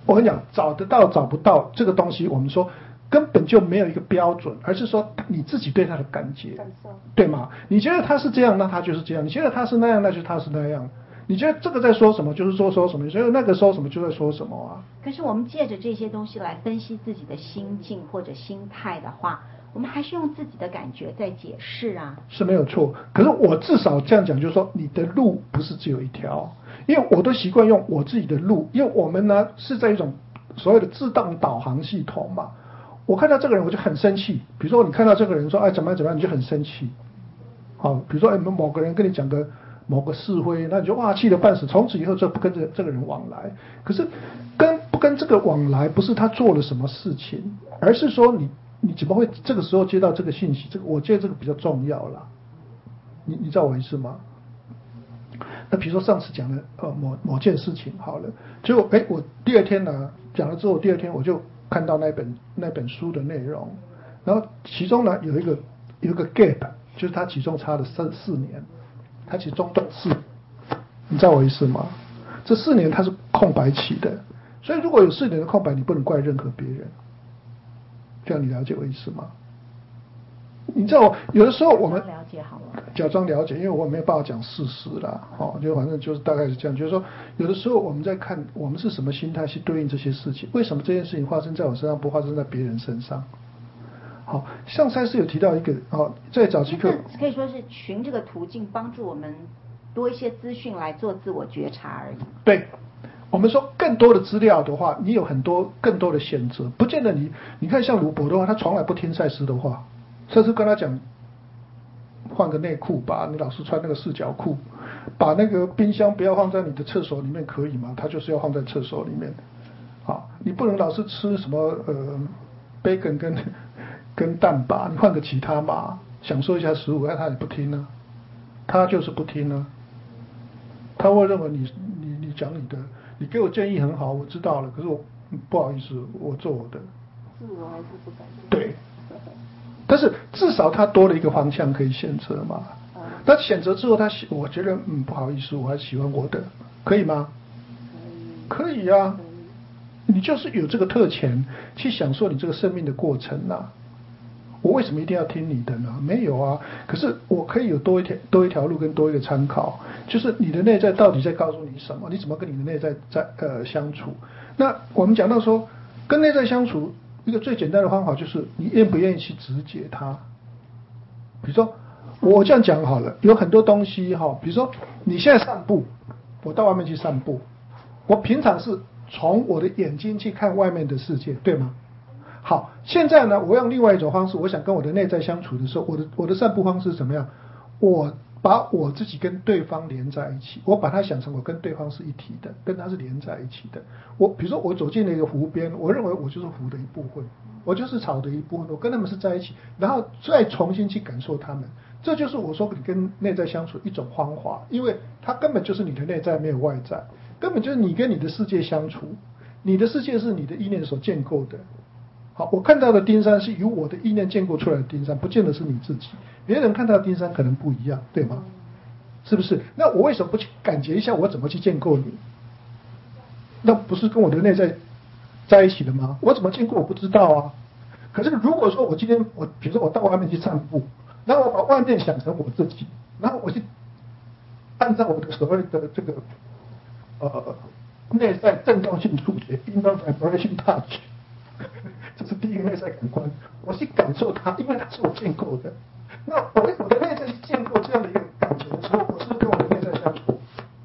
我跟你讲，找得到找不到这个东西，我们说根本就没有一个标准，而是说你自己对它的感觉， 感受对吗？你觉得他是这样，那他就是这样；你觉得他是那样，那就是他是那样。你觉得这个在说什么，就是说说什么；你觉得那个说什么，就在说什么啊。 可是我们借着这些东西来分析自己的心境或者心态的话，我们还是用自己的感觉在解释啊。 是没有错，可是我至少这样讲，就是说你的路不是只有一条，因为我都习惯用我自己的路，因为我们呢是在一种所谓的自动导航系统嘛。我看到这个人我就很生气，比如说你看到这个人说哎怎么样怎么样，你就很生气。好，比如说哎某个人跟你讲个某个是非，那你就哇气得半死，从此以后就不跟这这个人往来。可是跟不跟这个往来，不是他做了什么事情，而是说你你怎么会这个时候接到这个信息？这个我觉得这个比较重要啦。你你知道我意思吗？那比如说上次讲的呃某某件事情好了，结果哎我第二天呢讲了之后，第二天我就看到那本那本书的内容，然后其中呢有一个有一个 gap， 就是它其中差了三四年。它其实中断四年，你知道我意思吗？这四年它是空白期的，所以如果有四年的空白，你不能怪任何别人。这样你了解我意思吗？你知道有的时候我们了解好了， 假装了解，因为我没有办法讲事实啦，哦，就反正就是大概是这样，就是说有的时候我们在看我们是什么心态去对应这些事情，为什么这件事情发生在我身上，不发生在别人身上？好，上赛是有提到一个哦，在早期课可以说是循这个途径帮助我们多一些资讯来做自我觉察而已。 对，我们说更多的资料的话，你有很多更多的选择，不见得你你看像鲁伯的话，他从来不听赛斯的话，赛斯跟他讲换个内裤吧，你老是穿那个四角裤，把那个冰箱不要放在你的厕所里面可以吗？他就是要放在厕所里面。好，你不能老是吃什么呃 bacon 跟跟蛋吧，你换个其他嘛，享受一下食物，但他也不听呢、啊，他就是不听呢、啊，他会认为你你你讲你的，你给我建议很好，我知道了，可是我不好意思，我做我的， 自我还是不敢。 对，但是至少他多了一个方向可以选择嘛，他选择之后他我觉得嗯不好意思，我还喜欢我的，可以吗？可以啊，你就是有这个特权去享受你这个生命的过程啊。我为什么一定要听你的呢？没有啊，可是我可以有多一条多一条路跟多一个参考，就是你的内在到底在告诉你什么？你怎么跟你的内在在呃相处？那我们讲到说，跟内在相处一个最简单的方法就是你愿不愿意去直解它。比如说我这样讲好了，有很多东西哈，比如说你现在散步，我到外面去散步，我平常是从我的眼睛去看外面的世界，对吗？好，现在呢，我用另外一种方式，我想跟我的内在相处的时候，我的我的散步方式是怎么样？我把我自己跟对方连在一起，我把它想成我跟对方是一体的，跟他是连在一起的。我比如说我走进了一个湖边，我认为我就是湖的一部分，我就是草的一部分，我跟他们是在一起，然后再重新去感受他们。这就是我说你跟内在相处一种方法，因为它根本就是你的内在，没有外在，根本就是你跟你的世界相处，你的世界是你的意念所建构的。好，我看到的丁山是由我的意念建构出来的丁山，不见得是你自己。别人看到的丁山可能不一样，对吗？是不是？那我为什么不去感觉一下我怎么去建构你？那不是跟我的内在在一起的吗？我怎么建构我不知道啊。可是如果说我今天我比如说我到外面去散步，然后我把外面想成我自己，然后我去按照我的所谓的这个呃内在振动性触觉 （inner vibration touch）。这是第一个内在感官，我去感受它，因为它是我建构的。那我我的内在去建构这样的一个感觉的时候，我是跟我的内在相处。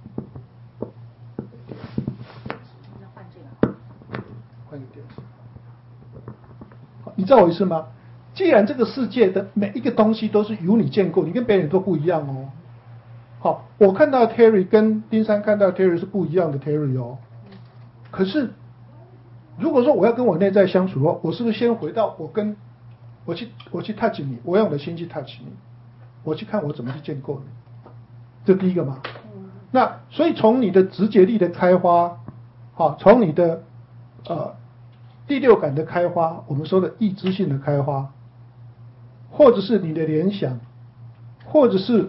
换这个， 换一个电池。好，你知道我意思吗？既然这个世界的每一个东西都是由你建构，你跟别人都不一样哦。好，我看到 Terry 跟丁山看到 Terry 是不一样的 Terry 哦。可是。如果说我要跟我内在相处的话，我是不是先回到我跟我去我去 touch 你，我用我的心去 touch 你，我去看我怎么去建构你，这第一个嘛。那所以从你的直觉力的开花，好，从你的呃第六感的开花，我们说的意知性的开花，或者是你的联想，或者是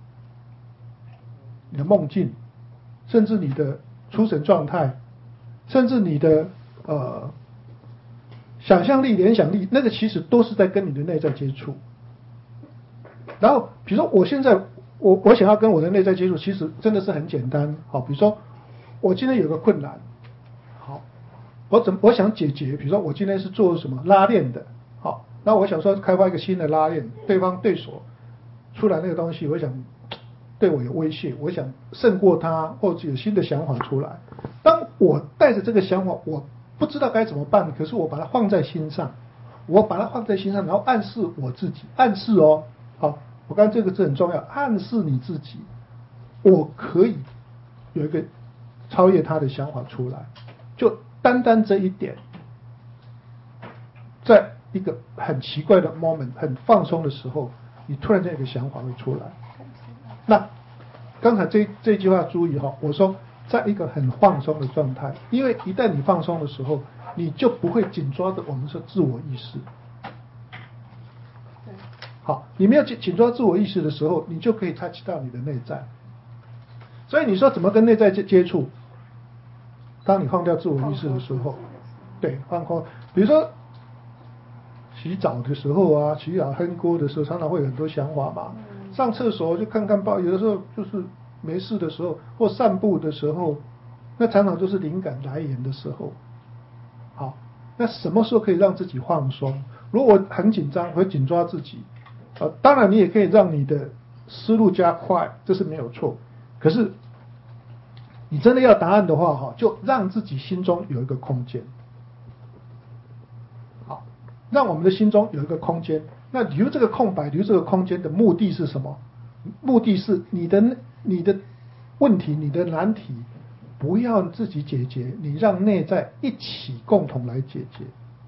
你的梦境，甚至你的出神状态。 甚至你的呃想象力、联想力，那个其实都是在跟你的内在接触。然后，比如说我现在我我想要跟我的内在接触，其实真的是很简单。好，比如说我今天有个困难，好，我怎我想解决，比如说我今天是做什么拉链的，好，那我想说开发一个新的拉链，对方对手出来那个东西，我想对我有威胁，我想胜过他，或者有新的想法出来。当我带着这个想法，我不知道该怎么办，可是我把它放在心上，我把它放在心上，然后暗示我自己，暗示哦，好，我刚才这个字很重要，暗示你自己，我可以有一个超越他的想法出来，就单单这一点，在一个很奇怪的 moment， 很放松的时候，你突然间有个想法会出来。那刚才这这句话注意哈，我说在一个很放松的状态，因为一旦你放松的时候，你就不会紧抓着我们说自我意识。好，你没有紧紧抓自我意识的时候，你就可以 touch 到你的内在。所以你说怎么跟内在接接触？当你放掉自我意识的时候，对，放空。比如说洗澡的时候啊，洗澡哼锅的时候，常常会有很多想法嘛。上厕所就看看报，有的时候就是没事的时候，或散步的时候，那常常就是灵感来源的时候。好，那什么时候可以让自己放松？如果很紧张，会紧抓自己，呃，当然你也可以让你的思路加快，这是没有错。可是你真的要答案的话，哈，就让自己心中有一个空间。好，让我们的心中有一个空间。那留这个空白，留这个空间的目的是什么？目的是你的你的问题，你的难题，不要自己解决，你让内在一起共同来解决。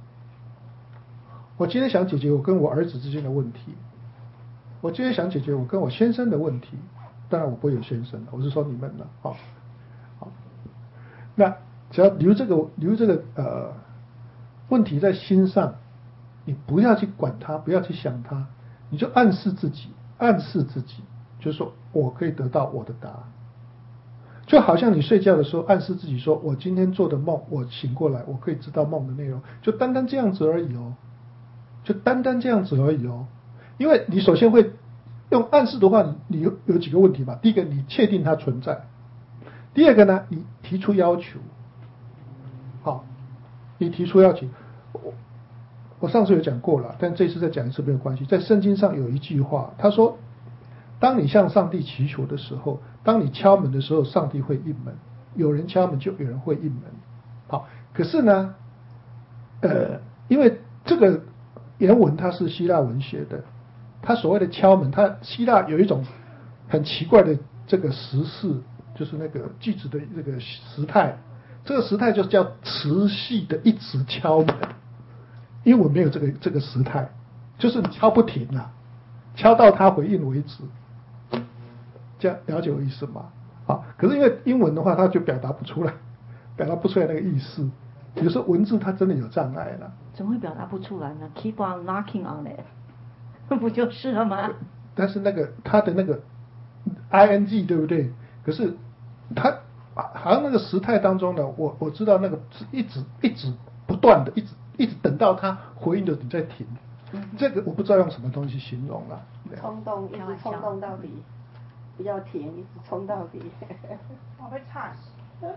我今天想解决我跟我儿子之间的问题，我今天想解决我跟我先生的问题，当然我不会有先生，我是说你们了，好，好，那只要留这个留这个呃问题在心上。你不要去管它，不要去想它，你就暗示自己，暗示自己，就是说我可以得到我的答案。就好像你睡觉的时候暗示自己说，我今天做的梦，我醒过来，我可以知道梦的内容，就单单这样子而已哦，就单单这样子而已哦。因为你首先会用暗示的话，你你有有几个问题吧？第一个，你确定它存在；第二个呢，你提出要求。好，你提出要求。我上次有讲过了，但这次再讲一次没有关系。在圣经上有一句话，他说：当你向上帝祈求的时候，当你敲门的时候，上帝会应门。有人敲门，就有人会应门。好，可是呢，呃，因为这个原文它是希腊文学的，它所谓的敲门，它希腊有一种很奇怪的这个时式，就是那个句子的这个时态，这个时态就叫持续的一直敲门。英文没有这个这个时态，就是你敲不停啊，敲到他回应为止。这样了解我意思吗？好，可是因为英文的话，它就表达不出来，表达不出来那个意思。有时候文字它真的有障碍了。 怎么会表达不出来呢 ？Keep on knocking on it， 不就是了吗？ 但是那个它的那个 ing 对不对？可是它好像那个时态当中呢，我我知道那个是一直一直不断的，一直。一直等到他回应的你再停，这个我不知道用什么东西形容了。 冲动一直冲动到底，不要停，一直冲到底。 我会差死。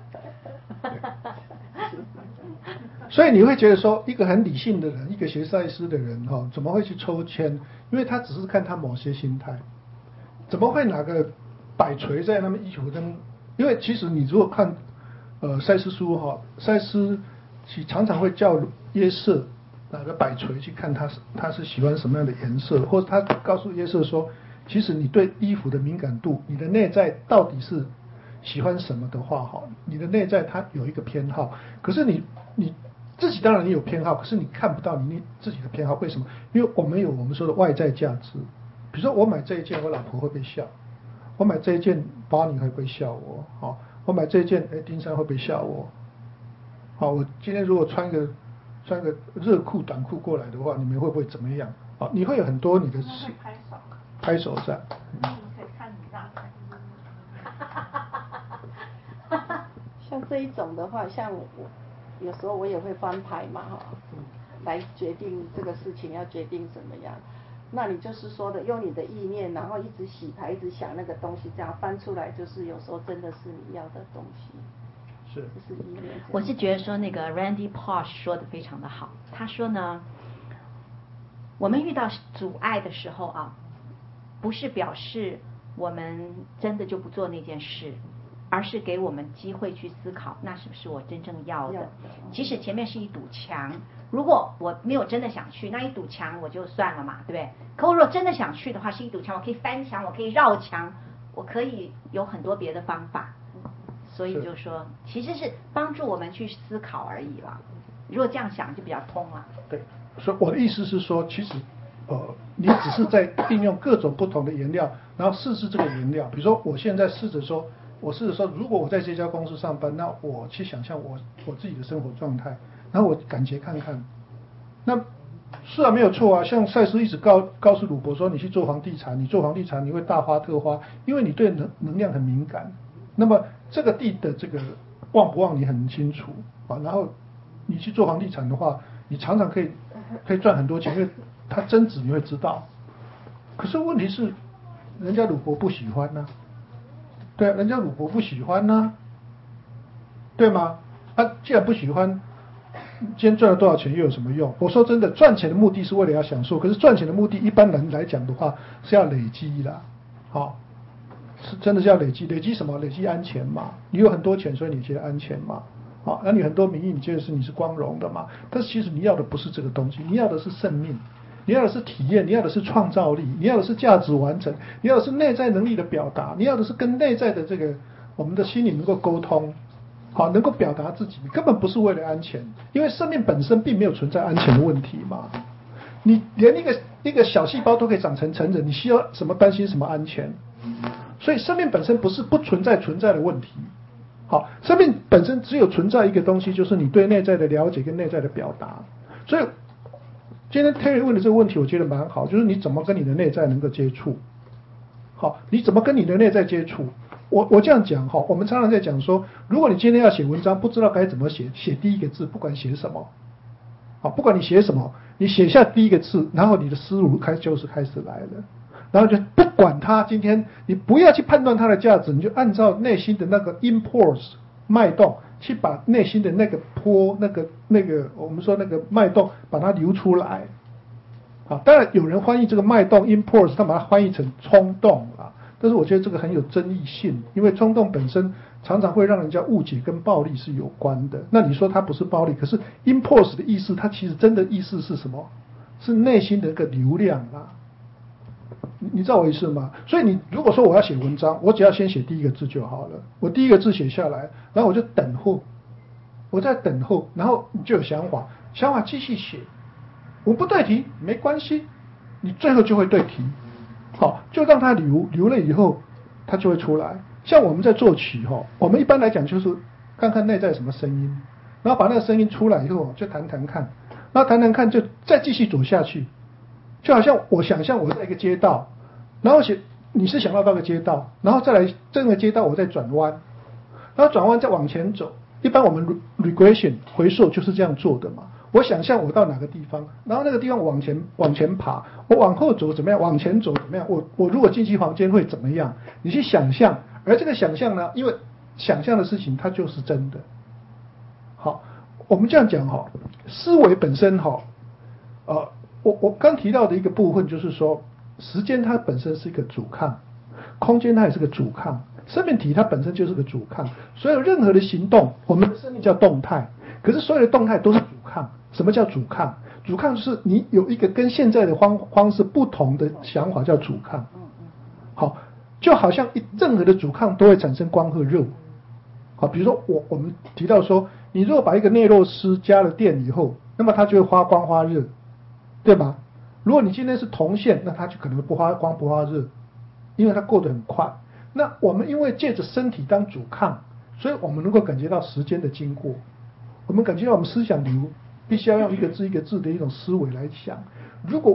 所以你会觉得说，一个很理性的人，一个学赛斯的人，哈、哦，怎么会去抽签？因为他只是看他某些心态，怎么会哪个摆锤在那么一球跟？因为其实你如果看呃赛斯书哈、哦，赛斯其常常会叫约瑟哪个摆锤去看他是他是喜欢什么样的颜色，或者他告诉约瑟说，其实你对衣服的敏感度，你的内在到底是喜欢什么的话，哈，你的内在它有一个偏好，可是你你自己当然你有偏好，可是你看不到你自己的偏好，为什么？因为我们有我们说的外在价值，比如说我买这一件，我老婆会不会笑？我买这一件，巴尼会不会笑我？好，我买这一件，哎，丁山会不会笑我？好，我今天如果穿个穿个热裤短裤过来的话，你们会不会怎么样？好，你会有很多你的拍手， 拍手在。 嗯，可以看你大腿。 像这一种的话，像我有时候我也会翻牌嘛哈，来决定这个事情要决定怎么样。那你就是说的用你的意念，然后一直洗牌，一直想那个东西，这样翻出来，就是有时候真的是你要的东西。 是， 就是意念。 我是觉得说那个 Randy Pausch 说的非常的好，他说呢，我们遇到阻碍的时候啊，不是表示我们真的就不做那件事，而是给我们机会去思考，那是不是我真正要的？即使前面是一堵墙，如果我没有真的想去，那一堵墙我就算了嘛，对不对？可我如果真的想去的话，是一堵墙，我可以翻墙，我可以绕墙，我可以有很多别的方法。所以就说，其实是帮助我们去思考而已了。如果这样想，就比较通了。 对，所以我的意思是说，其实，呃，你只是在应用各种不同的原料，然后试试这个原料。比如说，我现在试着说，我试着说，如果我在这家公司上班，那我去想象我我自己的生活状态，然后我感觉看看。那是啊，没有错啊。像赛斯一直告告诉鲁伯说，你去做房地产，你做房地产你会大花特花，因为你对能能量很敏感。那么这个地的这个旺不旺你很清楚啊，然后你去做房地产的话，你常常可以可以赚很多钱，因为它增值你会知道。可是问题是，人家鲁伯不喜欢呢、啊，对啊，人家鲁伯不喜欢呢、啊，对吗？啊，既然不喜欢，今天赚了多少钱又有什么用？我说真的，赚钱的目的是为了要享受，可是赚钱的目的一般人来讲的话是要累积的，好、哦。是真的是要累积，累积什么？累积安全嘛。你有很多钱，所以你觉得安全嘛。好，那你很多名誉，你觉得是你是光荣的嘛？但是其实你要的不是这个东西，你要的是生命，你要的是体验，你要的是创造力，你要的是价值完成，你要的是内在能力的表达，你要的是跟内在的这个我们的心灵能够沟通，好，能够表达自己。你根本不是为了安全，因为生命本身并没有存在安全的问题嘛。你连一个一个小细胞都可以长成成人，你需要什么担心什么安全？所以生命本身不是不存在存在的问题，好，生命本身只有存在一个东西，就是你对内在的了解跟内在的表达。所以今天 Terry 问的这个问题，我觉得蛮好，就是你怎么跟你的内在能够接触？好，你怎么跟你的内在接触？我我这样讲哈，我们常常在讲说，如果你今天要写文章，不知道该怎么写，写第一个字，不管写什么，好，不管你写什么，你写下第一个字，然后你的思路开就是开始来了。然后就不管它，今天你不要去判断它的价值，你就按照内心的那个 impulse 脉动，去把内心的那个波，那个那个我们说那个脉动，把它流出来。啊，当然有人翻译这个脉动 impulse， 他把它翻译成冲动啊，但是我觉得这个很有争议性，因为冲动本身常常会让人家误解跟暴力是有关的。那你说它不是暴力，可是 impulse 的意思，它其实真的意思是什么？是内心的一个流量啊。你你知道我意思吗？所以你如果说我要写文章，我只要先写第一个字就好了。我第一个字写下来，然后我就等候，我在等候，然后你就有想法，想法继续写。我不对题没关系，你最后就会对题。好，就让它流流了以后，它就会出来。像我们在作曲哈，我们一般来讲就是看看内在什么声音，然后把那个声音出来以后就弹弹看，然后弹弹看就再继续走下去。就好像我想象我在一个街道，然后写你是想到那个街道，然后再来这个街道我再转弯，然后转弯再往前走。一般我们 regression 回溯就是这样做的嘛。我想象我到哪个地方，然后那个地方往前往前爬，我往后走怎么样，往前走怎么样，我我如果进去房间会怎么样？你去想象，而这个想象呢，因为想象的事情它就是真的。好，我们这样讲哈，思维本身哈，呃。我我刚提到的一个部分就是说，时间它本身是一个阻抗，空间它也是个阻抗，生命体它本身就是个阻抗。所有任何的行动，我们的生命叫动态，可是所有的动态都是阻抗。什么叫阻抗？阻抗就是你有一个跟现在的方方式不同的想法叫阻抗。好，就好像一任何的阻抗都会产生光和热。好，比如说我我们提到说，你如果把一个内螺丝加了电以后，那么它就会发光发热。对吧？如果你今天是铜线，那它就可能不发光不发热，因为它过得很快。那我们因为借着身体当阻抗，所以我们能够感觉到时间的经过，我们感觉到我们思想流必须要用一个字一个字的一种思维来想。如果我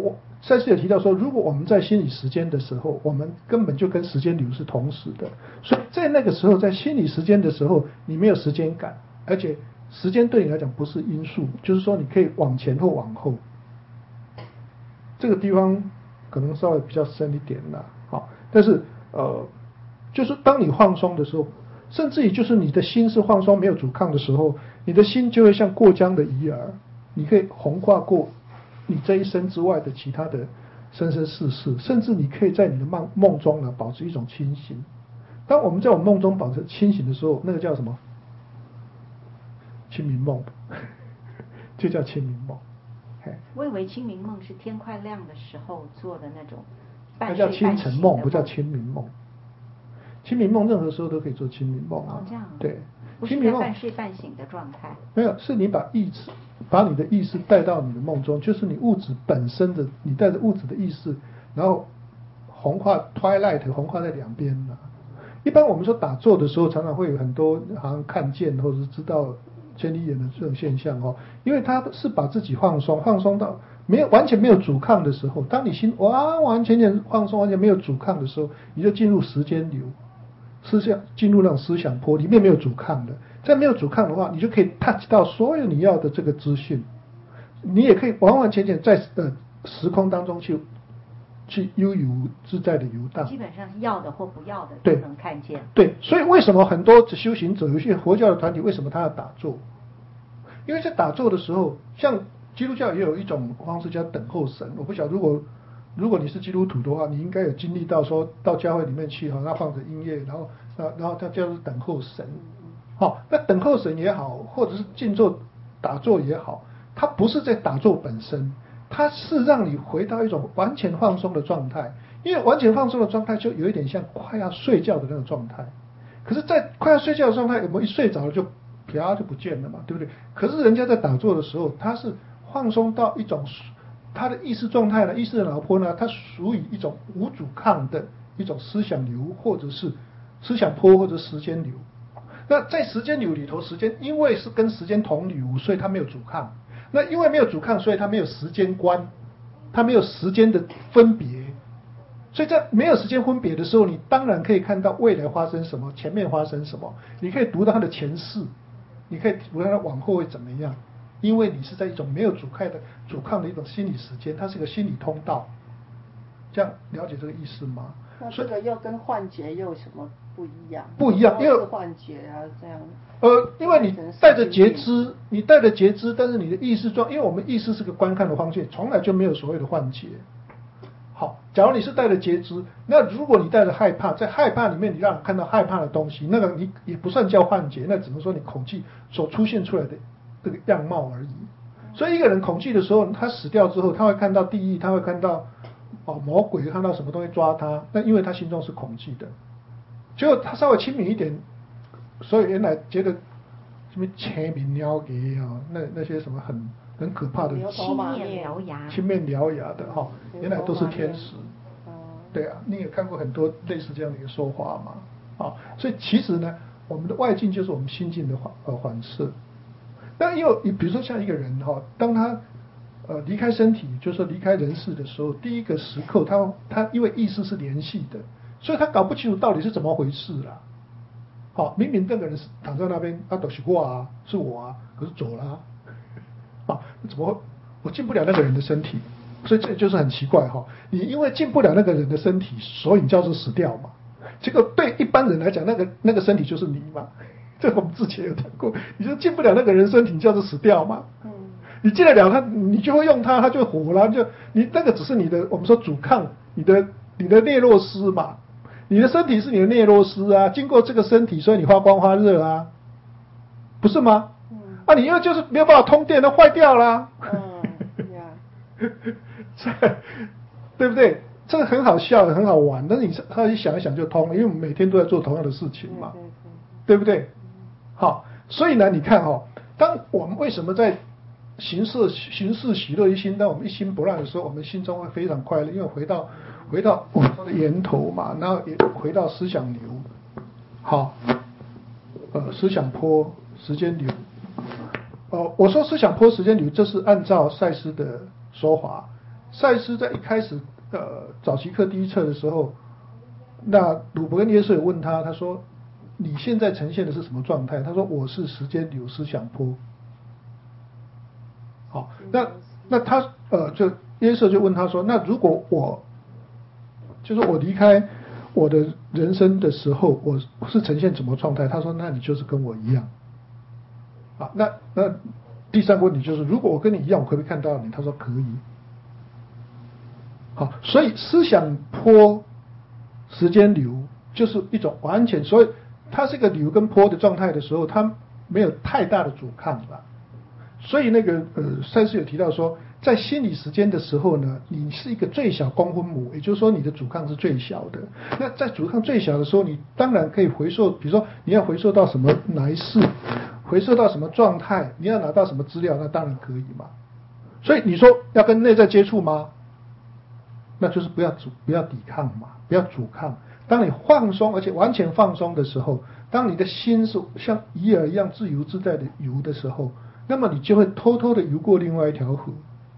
赛斯也提到说，如果我们在心理时间的时候，我们根本就跟时间流是同时的，所以在那个时候，在心理时间的时候，你没有时间感，而且时间对你来讲不是因素，就是说你可以往前或往后。这个地方可能稍微比较深一点啦，好，但是呃，就是当你放松的时候，甚至于就是你的心是放松没有阻抗的时候，你的心就会像过江的鱼儿，你可以横跨过你这一生之外的其他的生生世世，甚至你可以在你的梦梦中呢保持一种清醒。当我们在我们梦中保持清醒的时候，那个叫什么？清明梦，就叫清明梦。 我以为清明梦是天快亮的时候做的那种半它睡叫清晨梦，不叫清明梦。清明梦任何时候都可以做清明梦啊。 哦，这样。 对， 不是在半睡半醒的状态。 没有，是你把意识，把你的意识带到你的梦中，就是你物质本身的，你带着物质的意识，然后横跨 twilight， 横跨在两边啊。一般我们说打坐的时候，常常会有很多好像看见或者是知道千里眼的这种现象哦，因为他是把自己放松，放松到没有完全没有阻抗的时候，当你心完完全全放松，完全没有阻抗的时候，你就进入时间流，思想进入那种思想波，里面没有阻抗的。在没有阻抗的话，你就可以 touch 到所有你要的这个资讯，你也可以完完全全在呃时空当中去去悠游自在的游荡， 基本上是要的或不要的对都能看见。 对，所以为什么很多修行者，有些佛教的团体，为什么他要打坐？因为在打坐的时候，像基督教也有一种方式叫等候神。我不晓得，如果如果你是基督徒的话，你应该有经历到说到教会里面去，哈，那放着音乐，然后然后他叫做等候神。好，那等候神也好，或者是静坐打坐也好，它不是在打坐本身，它是让你回到一种完全放松的状态。因为完全放松的状态就有一点像快要睡觉的那种状态。可是，在快要睡觉的状态，我们一睡着了就啪就不见了嘛，对不对？可是人家在打坐的时候，他是放松到一种他的意识状态呢，意识的脑波呢，它属于一种无阻抗的一种思想流，或者是思想波，或者时间流。那在时间流里头，时间因为是跟时间同流，所以它没有阻抗。那因为没有阻抗，所以它没有时间观，它没有时间的分别。所以在没有时间分别的时候，你当然可以看到未来发生什么，前面发生什么，你可以读到它的前世，你可以读到它往后会怎么样，因为你是在一种没有阻抗的阻抗的一种心理时间，它是个心理通道。这样了解这个意思吗？ 那这个又跟幻觉又有什么不一样？ 不一样，因为是幻觉啊，这样。 呃，因为你带着觉知，你带着觉知，但是你的意识状，因为我们意识是个观看的方向，从来就没有所谓的幻觉。好，假如你是带着觉知，那如果你带着害怕，在害怕里面你让人看到害怕的东西，那个你也不算叫幻觉，那只能说你恐惧所出现出来的这个样貌而已。所以一个人恐惧的时候，他死掉之后，他会看到地狱，他会看到哦魔鬼，看到什么东西抓他，那因为他心中是恐惧的。结果他稍微亲民一点，所以原来觉得什么前面鸟给啊，那那些什么很很可怕的青面獠牙， 青面獠牙的哈、哦，原来都是天使。对啊，你也看过很多类似这样的一个说法嘛，啊、哦，所以其实呢，我们的外境就是我们心境的反呃反射。那因为比如说像一个人哈、哦，当他呃离开身体，就是说离开人世的时候，第一个时刻他他因为意识是联系的，所以他搞不清楚到底是怎么回事啦。好、哦，明明那个人是躺在那边，啊，都是我啊，是我啊，可是走了啊，啊，怎么会我进不了那个人的身体？所以这就是很奇怪哈、哦，你因为进不了那个人的身体，所以你叫做死掉嘛。结果对一般人来讲，那个那个身体就是你嘛。这个我们之前有谈过，你就进不了那个人身体，你叫做死掉嘛。嗯。你进得了他，你就会用他，他就活了。就你那个只是你的，我们说阻抗，你的你的内洛斯嘛。你的身体是你的内洛斯啊，经过这个身体，所以你发光发热啊，不是吗？嗯。啊，你因为就是没有办法通电，它坏掉啦。嗯。呀。对不对？这个很好笑，很好玩，但是你他一想一想就通了，因为我们每天都在做同样的事情嘛，对, 对, 对, 对不对？好，所以呢，你看哈、哦，当我们为什么在行事行事喜乐一心，当我们一心不乱的时候，我们心中会非常快乐，因为回到回到我们说的源头嘛，然后也回到思想流，好，呃，思想波时间流，呃，我说思想波时间流，这是按照赛斯的说法。 赛斯在一开始呃早期课第一册的时候，那鲁伯跟耶稣有问他，他说你现在呈现的是什么状态？他说我是时间流思想波。好，那那他呃就耶稣就问他说，那如果我就是我离开我的人生的时候，我是呈现什么状态？他说那你就是跟我一样。啊，那那第三个问题就是，如果我跟你一样，我可不可以看到你？他说可以。好，所以思想波、时间流就是一种完全，所以它是一个流跟波的状态的时候，它没有太大的阻抗吧。所以那个呃，赛斯有提到说，在心理时间的时候呢，你是一个最小公分母，也就是说你的阻抗是最小的。那在阻抗最小的时候，你当然可以回溯，比如说你要回溯到什么来世，回溯到什么状态，你要拿到什么资料，那当然可以嘛。所以你说要跟内在接触吗？那就是不要阻，不要抵抗嘛，不要阻抗。当你放松，而且完全放松的时候，当你的心是像鱼儿一样自由自在的游的时候，那么你就会偷偷的游过另外一条河，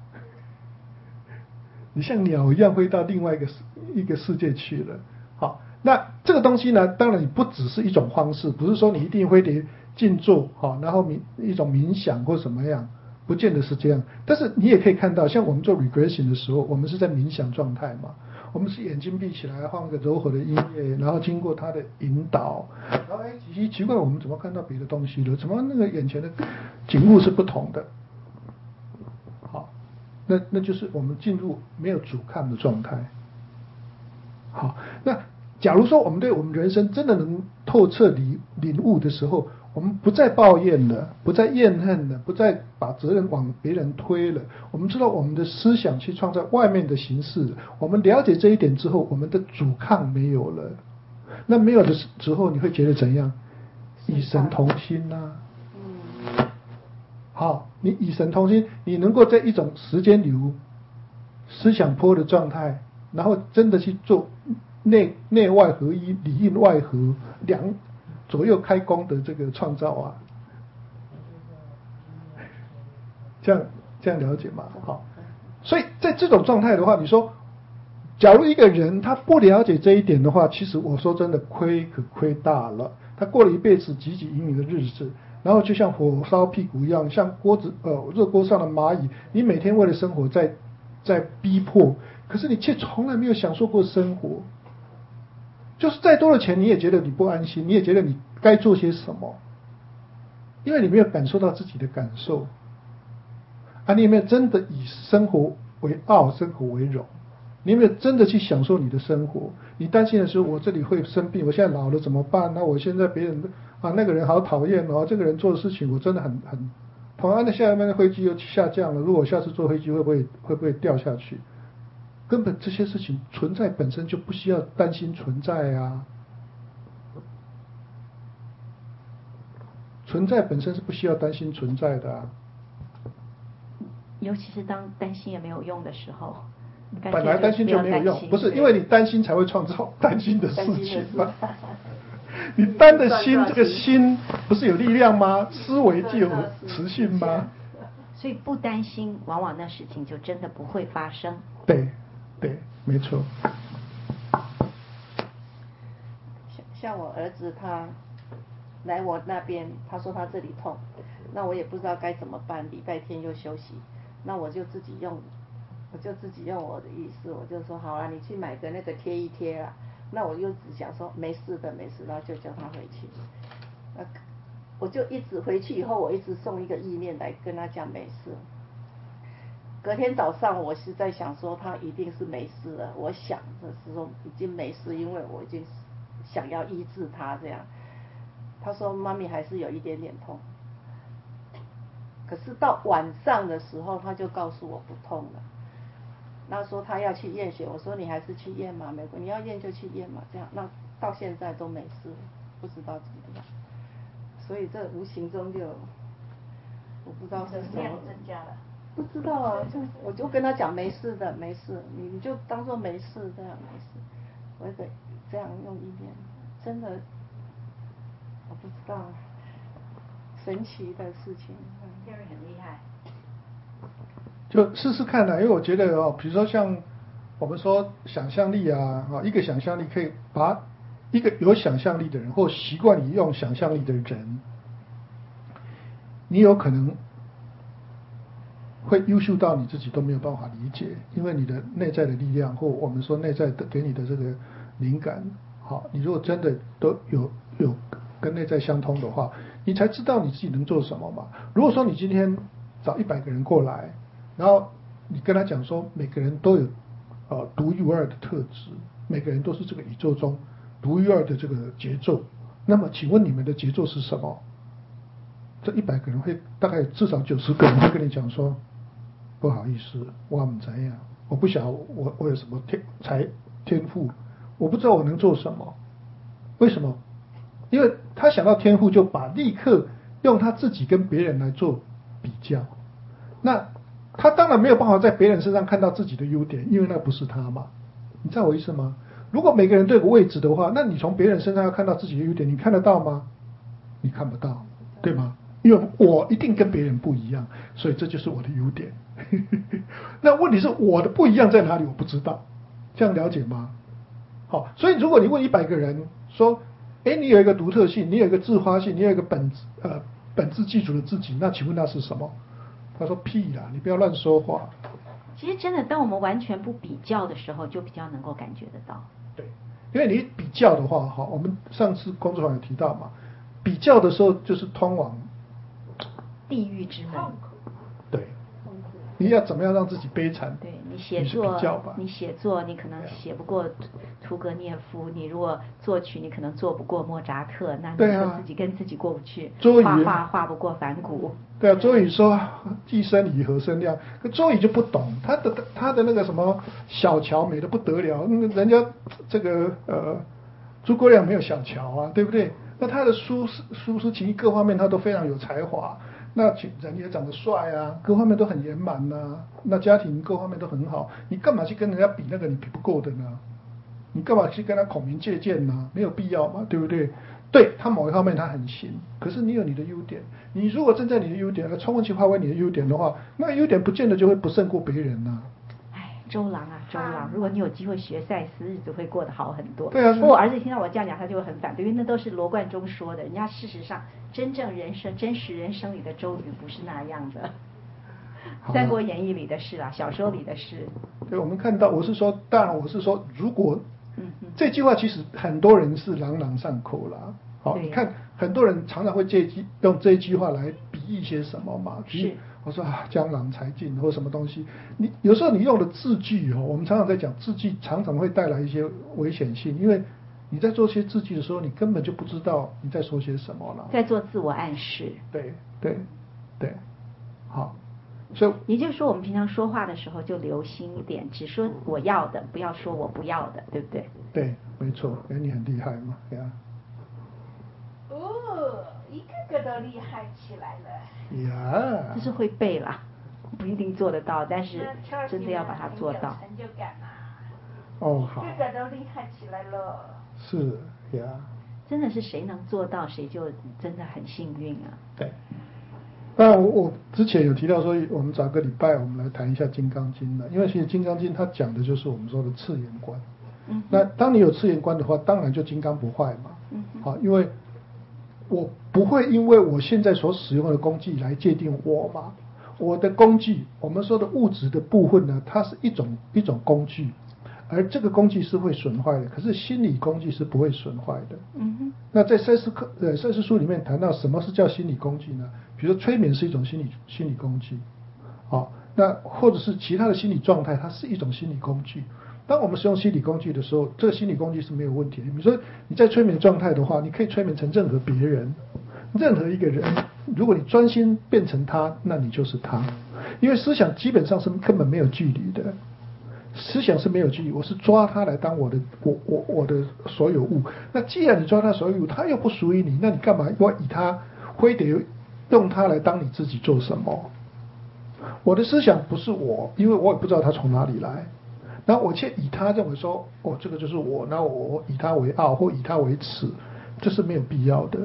你像鸟一样飞到另外一个一个世界去了。好，那这个东西呢，当然你不只是一种方式，不是说你一定非得静坐，好，然后冥一种冥想或什么样，不见得是这样。但是你也可以看到，像我们做 regression 的时候，我们是在冥想状态嘛，我们是眼睛闭起来，放个柔和的音乐，然后经过它的引导，然后哎，奇奇怪，我们怎么看到别的东西了？怎么那个眼前的景物是不同的？好，那那就是我们进入没有阻抗的状态。好，那假如说我们对我们人生真的能透彻领领悟的时候，我们不再抱怨了，不再怨恨了，不再把责任往别人推了。我们知道我们的思想去创造外面的形式，我们了解这一点之后，我们的阻抗没有了。那没有的时候，你会觉得怎样？与神同心呐、啊。嗯。好，你与神同心，你能够在一种时间流、思想波的状态，然后真的去做内内外合一、里应外合、两左右开弓的这个创造啊，这样这样了解吗？好，所以在这种状态的话，你说，假如一个人他不了解这一点的话，其实我说真的亏可亏大了。他过了一辈子汲汲营营的日子，然后就像火烧屁股一样，像锅子呃热锅上的蚂蚁，你每天为了生活在在逼迫，可是你却从来没有享受过生活。就是再多的钱，你也觉得你不安心，你也觉得你该做些什么，因为你没有感受到自己的感受，啊，你有没有真的以生活为傲，生活为荣？你有没有真的去享受你的生活？你担心的是我这里会生病，我现在老了怎么办？那我现在别人啊那个人好讨厌哦，这个人做的事情我真的很很，同样的下面的飞机又下降了，如果下次坐飞机会不会会不会掉下去？根本这些事情存在本身就不需要担心存在啊，存在本身是不需要担心存在的啊。 尤其是当担心也没有用的时候， 本来担心就没有用，不是因为你担心才会创造担心的事情吗？你担的心，这个心不是有力量吗？思维就有磁性吗？ 所以不担心，往往那事情就真的不会发生。 对，对，没错。 像像我儿子他来我那边，他说他这里痛，那我也不知道该怎么办。礼拜天又休息，那我就自己用，我就自己用我的意思，我就说好了，你去买个那个贴一贴啦。那我又只想说没事的，没事，然后就叫他回去。那我就一直回去以后，我一直送一个意念来跟他讲没事。隔天早上我是在想说他一定是没事了，我想的是说已经没事，因为我已经想要医治他这样。他说妈咪还是有一点点痛，可是到晚上的时候他就告诉我不痛了。那说他要去验血，我说你还是去验嘛，没关系，你要验就去验嘛，这样。那到现在都没事，不知道怎么样。所以这无形中就我不知道是什么量增加了。 不知道啊，就我就跟他讲没事的，没事，你你就当做没事这样没事。我得这样用意念，真的我不知道，神奇的事情。 Terry 很厉害。 就试试看啦，因为我觉得哦，比如说像我们说想象力啊，啊，一个想象力可以把一个有想象力的人或习惯于用想象力的人，你有可能会优秀到你自己都没有办法理解，因为你的内在的力量或我们说内在的给你的这个灵感，好，你如果真的都有有跟内在相通的话，你才知道你自己能做什么嘛。如果说你今天找一百个人过来，然后你跟他讲说每个人都有呃独一无二的特质，每个人都是这个宇宙中独一无二的这个节奏，那么请问你们的节奏是什么？这一百个人会大概至少九十个人会跟你讲说，不好意思，我不怎样，我不晓得我我有什么天才天赋，我不知道我能做什么。为什么？因为他想到天赋，就把立刻用他自己跟别人来做比较。那他当然没有办法在别人身上看到自己的优点，因为那不是他嘛。你知道我意思吗？如果每个人都有个位置的话，那你从别人身上要看到自己的优点，你看得到吗？你看不到，对吗？因为我一定跟别人不一样，所以这就是我的优点。那问题是我的不一样在哪里？我不知道，这样了解吗？好，所以如果你问一百个人说，哎，你有一个独特性，你有一个自发性，你有一个本呃本质基础的自己，那请问那是什么？他说屁啦，你不要乱说话。 其实真的，当我们完全不比较的时候，就比较能够感觉得到。 对，因为你比较的话，哈，我们上次工作坊有提到嘛，比较的时候就是通往地狱之门。 对，你要怎么样让自己悲惨？ 对你写作， 你, 你写作，你可能写不过屠格涅夫；你如果作曲，你可能做不过莫扎特。那你说自己跟自己过不去， 周瑜画画画不过梵谷。 对啊，周瑜说既生瑜何生亮，可周瑜就不懂，他的他的那个什么小乔美的不得了，人家这个呃诸葛亮没有小乔啊，对不对？那他的书书诗情意各方面他都非常有才华，那人也长得帅啊，各方面都很圆满呐，那家庭各方面都很好，你干嘛去跟人家比那个你比不过的呢？你干嘛去跟他孔明借箭呢？没有必要嘛，对不对？对他某一方面他很行，可是你有你的优点，你如果站在你的优点来充分去发挥你的优点的话，那个优点不见得就会不胜过别人呐。 哎，周郎啊，周郎，如果你有机会学赛斯，日子会过得好很多。 对啊。 不过我儿子听到我这样讲，他就会很反对，因为那都是罗贯中说的，人家事实上真正人生、真实人生里的周瑜不是那样的。《三国演义》里的事啊，小说里的事。 对，我们看到，我是说，当然我是说，如果。嗯，这句话其实很多人是朗朗上口啦。好，你看很多人常常会借机用这一句话来比喻些什么嘛？ 是， 我说啊，江郎才尽或什么东西。你有时候你用的字句哦，我们常常在讲字句，常常会带来一些危险性，因为你在做些字句的时候，你根本就不知道你在说些什么了。 在做自我暗示。 对对对，好。所以也就是说，我们平常说话的时候就留心一点，只说我要的，不要说我不要的，对不对？ 对，没错。哎，你很厉害嘛，对啊。 哦，一个个都厉害起来了。 呀。 就是会背啦，不一定做得到，但是真的要把它做到。 成就感啊。 哦，好。 一个个都厉害起来了。 是呀。 真的是谁能做到，谁就真的很幸运啊。 对。当然我，我之前有提到说，我们找个礼拜我们来谈一下《金刚经》的，因为其实《金刚经》它讲的就是我们说的次元观。嗯。那当你有次元观的话，当然就金刚不坏嘛。嗯。好，因为我不会因为我现在所使用的工具来界定我嘛。我的工具，我们说的物质的部分呢，它是一种一种工具，而这个工具是会损坏的，可是心理工具是不会损坏的。嗯哼。那在赛斯课呃赛斯书里面谈到什么是叫心理工具呢？比如说催眠是一种心理心理工具，好，那或者是其他的心理状态，它是一种心理工具。当我们使用心理工具的时候，这个心理工具是没有问题的。比如说你在催眠状态的话，你可以催眠成任何别人，任何一个人，如果你专心变成他，那你就是他。因为思想基本上是根本没有距离的，思想是没有距离，我是抓它来当我的我我我的所有物。那既然你抓它所有物，它又不属于你，那你干嘛要以它非得用它来当你自己做什么？我的思想不是我，因为我也不知道它从哪里来，然后我却以它认为说，哦，这个就是我，那我以它为傲或以它为耻，这是没有必要的。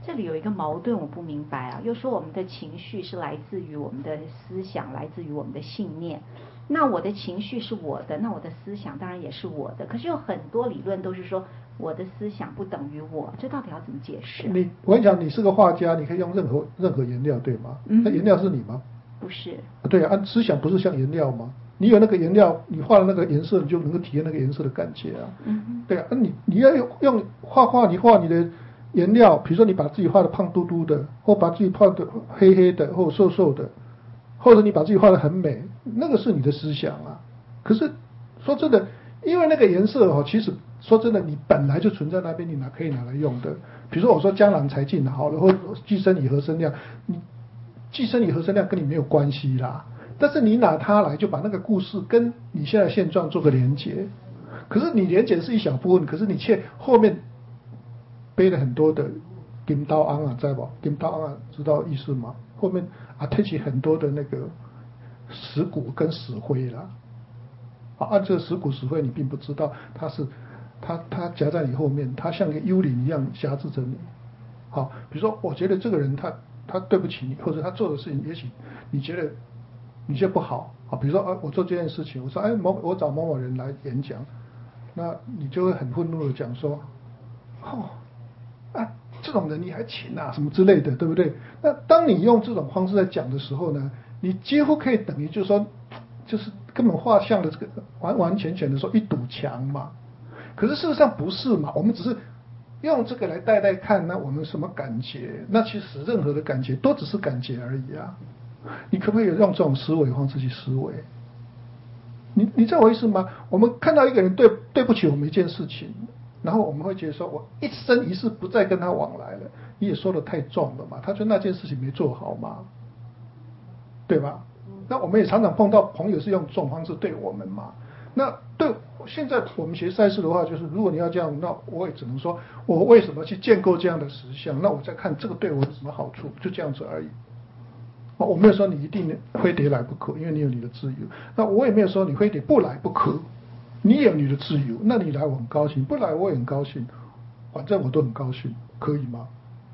这里有一个矛盾，我不明白啊。又说我们的情绪是来自于我们的思想，来自于我们的信念。那我的情绪是我的，那我的思想当然也是我的。可是有很多理论都是说我的思想不等于我，这到底要怎么解释、啊？ 你我跟你讲，你是个画家，你可以用任何任何颜料，对吗？ 嗯、 那颜料是你吗？ 不是。 对啊，思想不是像颜料吗？你有那个颜料，你画的那个颜色，你就能够体验那个颜色的感觉啊。 嗯对啊，你你要用用画画，你画你的颜料，比如说你把自己画的胖嘟嘟的，或把自己画的黑黑的，或瘦瘦的，或者你把自己画的很美，那个是你的思想啊。可是说真的，因为那个颜色哦，其实说真的，你本来就存在那边，你拿可以拿来用的。比如说我说江郎才尽好了，或寄生以和生亮，你寄生以和生亮跟你没有关系啦。但是你拿它来就把那个故事跟你现在现状做个连结，可是你连结是一小部分，可是你却后面背了很多的金刀昂啊，知道不？金刀昂啊，知道意思吗？后面啊推起很多的那个石骨跟石灰啦，啊，按这个石骨石灰你并不知道它是它它夹在你后面，它像个幽灵一样辖制着你。好，比如说我觉得这个人他他对不起你，或者他做的事情也许你觉得你觉得不好啊，比如说啊我做这件事情，我说哎某我找某某人来演讲，那你就会很愤怒的讲说，哦啊这种人你还请啊什么之类的，对不对？那当你用这种方式在讲的时候呢，你几乎可以等于就是说就是根本画像的这个完完全全的说一堵墙嘛。可是事实上不是嘛，我们只是用这个来带带看，那我们什么感觉？那其实任何的感觉都只是感觉而已啊。你可不可以用这种思维方式去思维？你你知道我意思吗？我们看到一个人对对不起我们一件事情，然后我们会觉得说，我一生一世不再跟他往来了。你也说的太重了嘛，他说那件事情没做好嘛，对吧？那我们也常常碰到朋友是用这种方式对我们嘛。那对现在我们学赛事的话，就是如果你要这样，那我也只能说，我为什么去建构这样的实相？那我再看这个对我有什么好处，就这样子而已。我没有说你一定非得来不可，因为你有你的自由。那我也没有说你非得不来不可，你也有你的自由。那你来我很高兴，不来我也很高兴，反正我都很高兴，可以吗？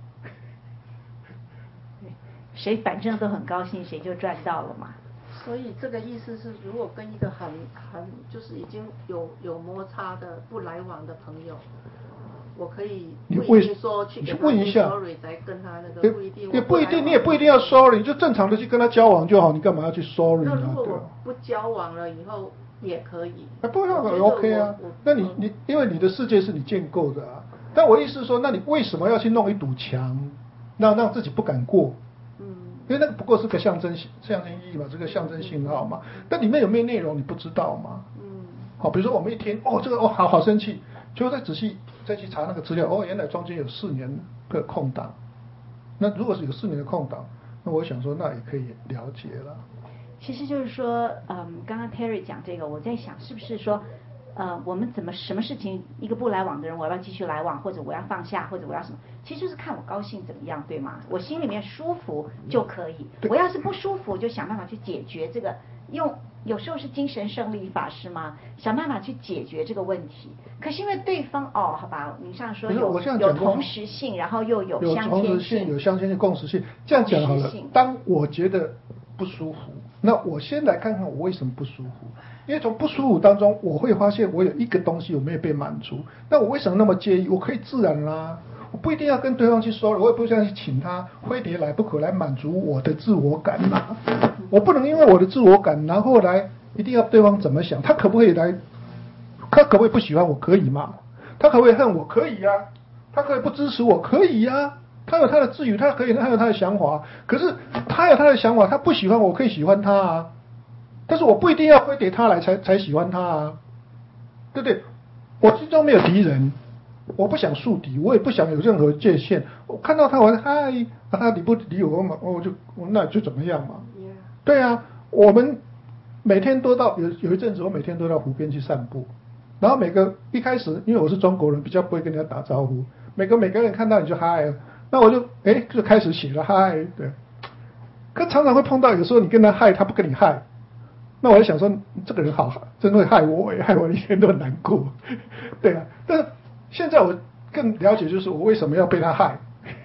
谁反正都很高兴，谁就赚到了嘛。 所以这个意思是，如果跟一个很很就是已经有有摩擦的不来往的朋友，我可以不一定说去给他问一下 sorry 再跟他那个不一定， 也不一定，你也不一定要 sorry， 你就正常的去跟他交往就好，你干嘛要去 sorry 呢？ 那如果我不交往了以后也可以， 啊，不要 OK 啊。那你你因为你的世界是你建构的啊，但我意思是说，那你为什么要去弄一堵墙，让让自己不敢过？因为那个不过是个象征象征意义嘛，这个象征信号嘛，但里面有没有内容你不知道嘛？嗯，好，比如说我们一听哦这个哦好好生气，就再仔细再去查那个资料，哦原来中间有四年的空档，那如果是有四年的空档，那我想说那也可以了解了。 其实就是说，嗯，刚刚 Terry 讲这个，我在想是不是说。呃，我们怎么什么事情一个不来往的人，我要不要继续来往，或者我要放下，或者我要什么？其实就是看我高兴怎么样，对吗？我心里面舒服就可以。我要是不舒服，就想办法去解决这个。用有时候是精神胜利法是吗？想办法去解决这个问题。可是因为对方哦，好吧，你像说有有同时性，然后又有相有同时性，有相牵性、共识性。这样讲好了。当我觉得不舒服，那我先来看看我为什么不舒服。因为从不舒服当中，我会发现我有一个东西我没有被满足。那我为什么那么介意？我可以自然啦，我不一定要跟对方去说了，我也不需要去请他非得来不可来满足我的自我感嘛。我不能因为我的自我感，然后来一定要对方怎么想，他可不可以来？他可不可以不喜欢我？可以吗？他可不可以恨我？可以呀、啊。他可以不支持我？可以呀、啊。他有他的自由，他可以，他有他的想法。可是他有他的想法，他不喜欢我，可以喜欢他啊。但是我不一定要非得他来才才喜欢他啊，对不对？我心中没有敌人，我不想树敌，我也不想有任何界限。我看到他，我嗨，啊、他理不理我嘛，我就那就怎么样嘛？ Yeah. 对啊，我们每天都到有有一阵子，我每天都到湖边去散步，然后每个一开始，因为我是中国人，比较不会跟人家打招呼，每个每个人看到你就嗨，那我就哎就开始写了嗨，对。可常常会碰到，有时候你跟他嗨，他不跟你嗨。那我就想说，这个人好，真会害我，害我一天都很难过，对啊。但是现在我更了解，就是我为什么要被他害。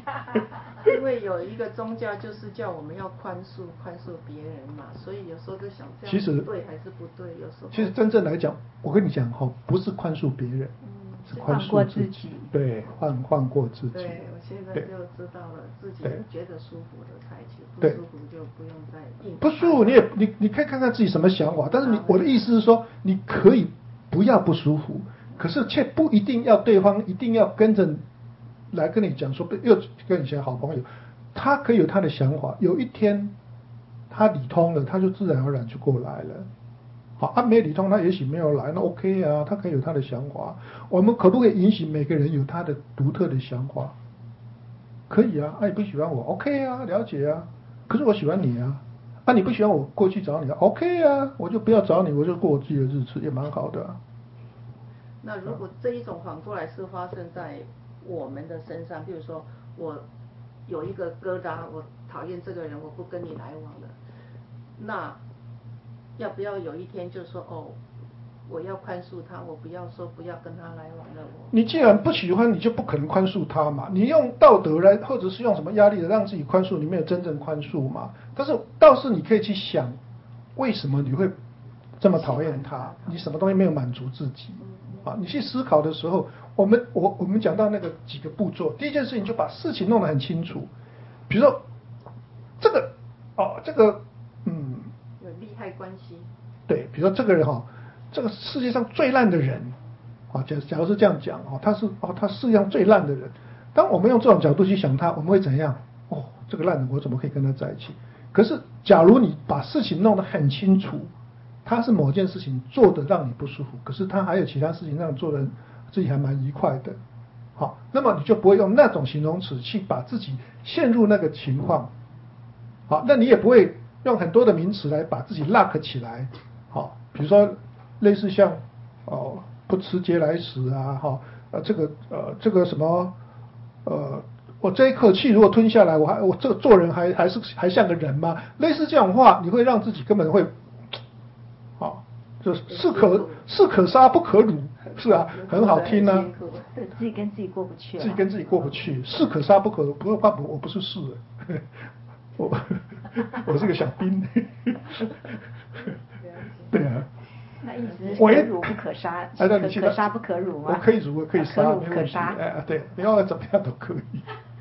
因为有一个宗教就是叫我们要宽恕宽恕别人嘛，所以有时候就想这其实样对还是不对，有时候其实真正来讲，我跟你讲哈，不是宽恕别人，是宽放过恕自己对，放放过自己。 对，我现在就知道了，自己对觉得舒服的才去，不对舒服就不用再硬。 不舒服你也你你可以看看自己什么想法，但是你我的意思是说，你可以不要不舒服，可是却不一定要对方一定要跟着来跟你讲说，又跟以前好朋友，他可以有他的想法，有一天他理通了，他就自然而然就过来了。好，他、啊、没理通，他也许没有来，那 OK 啊，他可以有他的想法。我们可不可以允许每个人有他的独特的想法？可以啊，啊你不喜欢我 OK 啊，了解啊，可是我喜欢你啊，啊你不喜欢我过去找你啊 OK 啊，我就不要找你，我就过我自己的日子，也蛮好的、啊。 那如果这一种反过来是发生在我们的身上，比如说我有一个疙瘩，我讨厌这个人，我不跟你来往了，那要不要有一天就说哦，我要宽恕他，我不要说不要跟他来往了。我你既然不喜欢，你就不可能宽恕他嘛。你用道德来，或者是用什么压力来让自己宽恕，你没有真正宽恕嘛。但是倒是你可以去想，为什么你会这么讨厌他？你什么东西没有满足自己？啊，你去思考的时候，我们我我们讲到那个几个步骤，第一件事情就把事情弄得很清楚，比如说这个哦，这个嗯， 有利害关系。 对，比如说这个人哈、哦，这个世界上最烂的人，啊，假假如是这样讲哦，他是哦，他世界上最烂的人。当我们用这种角度去想他，我们会怎样？哦，这个烂人我怎么可以跟他在一起？可是，假如你把事情弄得很清楚，他是某件事情做的让你不舒服，可是他还有其他事情让你做的自己还蛮愉快的，好，那么你就不会用那种形容词去把自己陷入那个情况，好，那你也不会用很多的名词来把自己 lock 起来，好，比如说类似像哦不吃嗟来食啊，哈，呃这个呃这个什么呃。我这一口气如果吞下来，我还我这个做人还还是还像个人吗？类似这种话，你会让自己根本会，好，就是是可是可杀不可辱，是啊，很好听啊。 对，自己跟自己过不去。 自己跟自己过不去，是可杀不可辱，不过不，我不是士，我我是个小兵。对啊。 那意思是可辱不可杀，可可杀不可辱吗？ 我可以辱，我可以杀， 可辱不可杀。 哎，对，你要怎么样都可以。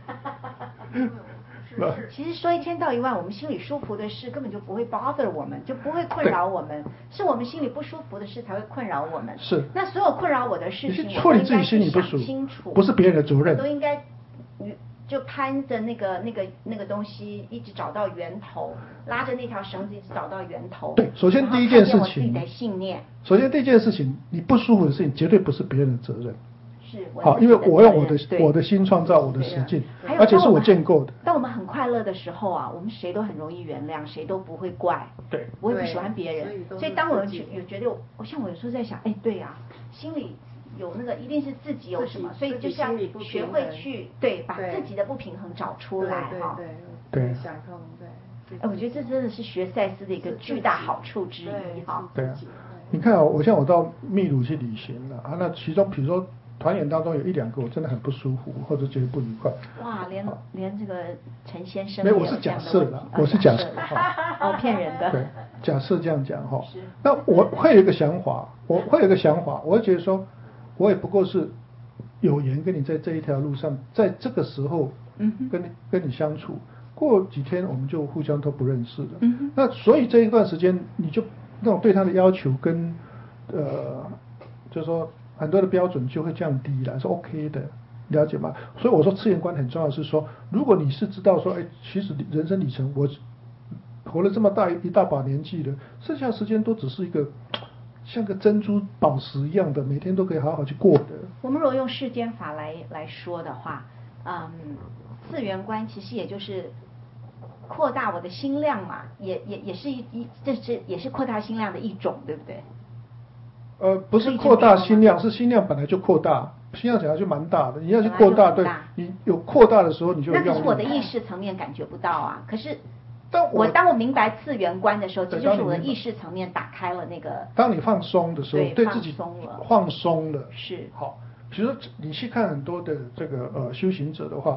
其实说一千道一万，我们心里舒服的事根本就不会 bother 我们，就不会困扰我们，是我们心里不舒服的事才会困扰我们。 是。 那所有困扰我的事情， 处理自己心里不舒服，不是别人的责任， 都应该就攀着那个那个那个东西，一直找到源头，拉着那条绳子一直找到源头。 对，首先第一件事情， 我自己的信念。 首先第一件事情，你不舒服的事情绝对不是别人的责任。 是， 好，因为我用我的我的心创造我的实境，而且是我建构的。 当我们很快乐的时候啊，我们谁都很容易原谅，谁都不会怪。 对， 我也不喜欢别人，所以当我有有觉得，我像我有时候在想，哎，对呀、啊，心里有那个一定是自己有什么，所以就是要学会去对把自己的不平衡找出来哈。 对对，想通对。 哎，我觉得这真的是学赛斯的一个巨大好处之一哈。 对啊，你看啊，我像我到秘鲁去旅行了啊，那其中比如说。团员当中有一两个我真的很不舒服，或者觉得不愉快。 哇，连连这个陈先生没有，我是假设的，我是假设的哈。哦，骗人的。 对，假设这样讲哈。那我会有一个想法，我会有一个想法，我会觉得说，我也不过是有缘跟你在这一条路上，在这个时候跟你跟你相处，过几天我们就互相都不认识了。嗯、那所以这一段时间你就那种对他的要求跟呃，就是说。很多的标准就会降低了，是 OK 的，了解吗？所以我说次元观很重要，是说如果你是知道说，哎，其实人生里程我活了这么大一大把年纪了，剩下时间都只是一个像个珍珠宝石一样的，每天都可以好好去过的。 我们如果用世间法来来说的话，嗯，次元观其实也就是扩大我的心量嘛，也也也是一一这是也是扩大心量的一种，对不对？ 呃，不是扩大心量，是心量本来就扩大，心量本来就蛮大的，你要去扩大，对，你有扩大的时候，你就那可是我的意识层面感觉不到啊。可是， 但我我当我明白次元观的时候，这就是我的意识层面打开了那个。 当你放松的时候，对自己放松了， 放松了， 是好。比如说你去看很多的这个呃修行者的话，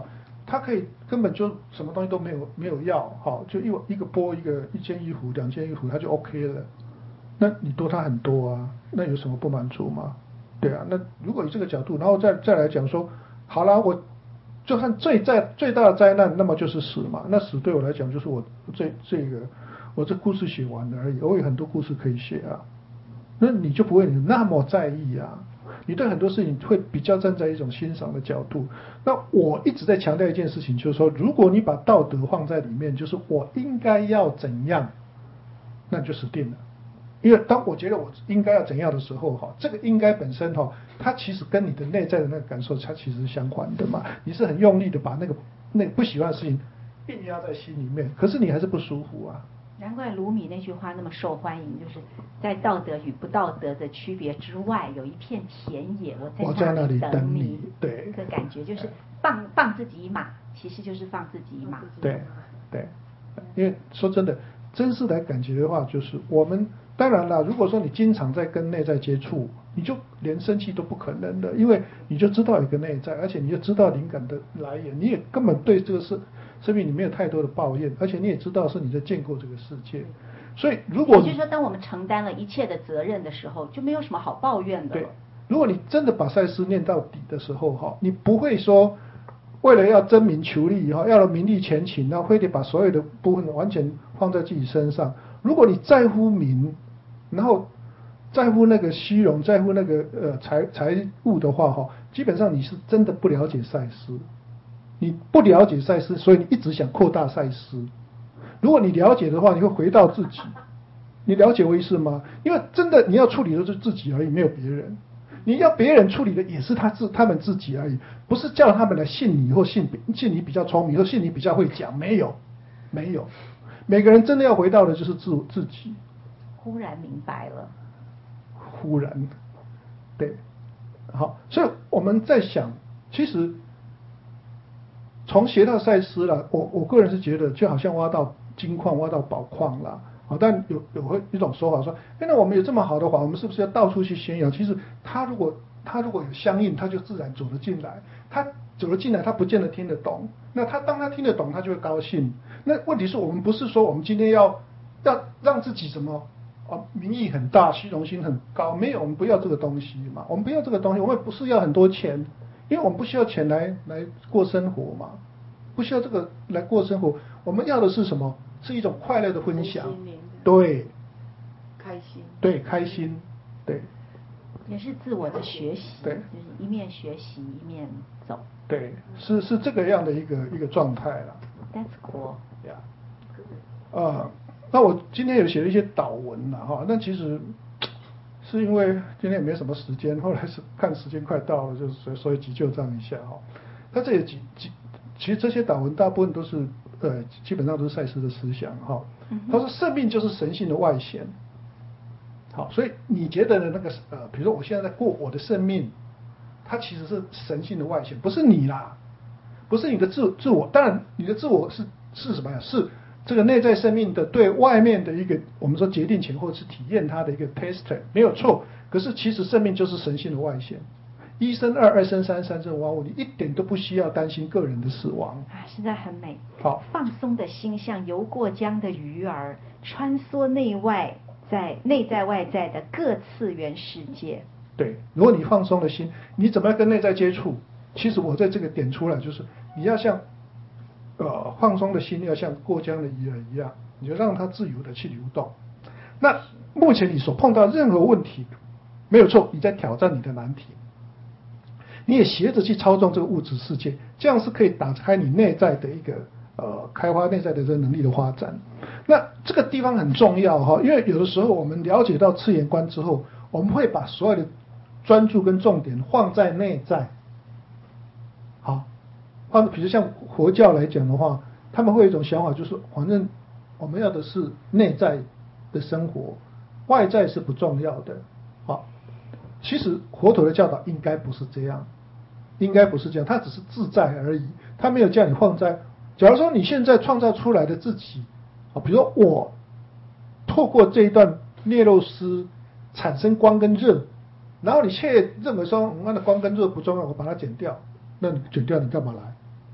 他可以根本就什么东西都没有没有要，好，就一一个钵一个一件衣服两件衣服他就 OK 了，那你多他很多啊，那有什么不满足吗？对啊，那如果以这个角度，然后再再来讲说，好啦，我就算最在最大的灾难，那么就是死嘛，那死对我来讲就是我这这个我这故事写完了而已，我有很多故事可以写啊，那你就不会那么在意啊。你对很多事情会比较站在一种欣赏的角度。那我一直在强调一件事情，就是说，如果你把道德放在里面，就是我应该要怎样，那就死定了。因为当我觉得我应该要怎样的时候，哈，这个应该本身哈，它其实跟你的内在的那个感受，它其实是相反的嘛。你是很用力的把那个那个不喜欢的事情硬压在心里面，可是你还是不舒服啊。 难怪鲁米那句话那么受欢迎，就是在道德与不道德的区别之外，有一片田野， 我在那里等你。 你，对， 这感觉就是放放自己一马，其实就是放自己一马。 对，对，因为说真的，真实的感觉的话，就是我们当然了，如果说你经常在跟内在接触，你就连生气都不可能的，因为你就知道有个内在，而且你就知道灵感的来源，你也根本对这个事。生命里没有太多的抱怨，而且你也知道是你在建构这个世界，所以如果也就是说，当我们承担了一切的责任的时候，就没有什么好抱怨的了。 对，如果你真的把赛斯念到底的时候，哈，你不会说为了要争名求利，哈，要了名利前情，然后非得把所有的部分完全放在自己身上。如果你在乎名，然后在乎那个虚荣，在乎那个呃财财物的话，哈，基本上你是真的不了解赛斯。你不了解赛斯，所以你一直想扩大赛斯。如果你了解的话，你会回到自己。你了解我意思吗？因为真的你要处理的是自己而已，没有别人。你要别人处理的也是他自他们自己而已，不是叫他们来信你或信信你比较聪明或信你比较会讲，没有，没有。每个人真的要回到的就是自自己。 忽然明白了。 忽然，对，好，所以我们在想，其实。从学到赛斯了，我我个人是觉得就好像挖到金矿、挖到宝矿了，好，但有有一种说法说，哎，那我们有这么好的话，我们是不是要到处去宣扬？其实他如果他如果有相应，他就自然走了进来。他走了进来，他不见得听得懂。那他当他听得懂，他就会高兴。那问题是我们不是说我们今天要要让自己什么啊名义很大、虚荣心很高，没有，我们不要这个东西嘛，我们不要这个东西，我们不是要很多钱。因为我们不需要钱来来过生活嘛，不需要这个来过生活，我们要的是什么？是一种快乐的分享，对， 开心， 对，开心，对， 也是自我的学习， 对， 就是一面学习一面走， 对，是是这个样的一个一个状态了。 That's cool， 呀，啊，那我今天有写了一些导文了哈，那其实。是因为今天也没什么时间，后来是看时间快到了，就是所以急救这样一下哈。他这里几几，其实这些导文大部分都是呃，基本上都是赛斯的思想哈。他说生命就是神性的外显。好，所以你觉得的那个呃，比如说我现在在过我的生命，它其实是神性的外显，不是你啦，不是你的自自我，当然你的自我是是什么呀？是。这个内在生命的对外面的一个，我们说决定权或者是体验它的一个 taster 没有错，可是其实生命就是神性的外显，一生二，二生三，三生万物，你一点都不需要担心个人的死亡啊，实在很美。 好， 放松的心像游过江的鱼儿，穿梭内外在内在外在的各次元世界。 对，如果你放松了心，你怎么样跟内在接触？其实我在这个点出来，就是你要像。呃，放松的心要像过江的鱼儿一样，你就让它自由的去流动。那目前你所碰到任何问题，没有错，你在挑战你的难题，你也学着去操纵这个物质世界，这样是可以打开你内在的一个呃开发内在的这个能力的发展。那这个地方很重要哈，因为有的时候我们了解到次元观之后，我们会把所有的专注跟重点放在内在。好。或者比如像佛教来讲的话，他们会有一种想法，就是反正我们要的是内在的生活，外在是不重要的。好，其实佛陀的教导应该不是这样，应该不是这样，他只是自在而已，他没有叫你放在。假如说你现在创造出来的自己，啊，比如说我透过这一段涅肉丝产生光跟热，然后你却认为说，那的光跟热不重要，我把它剪掉，那你剪掉你干嘛来？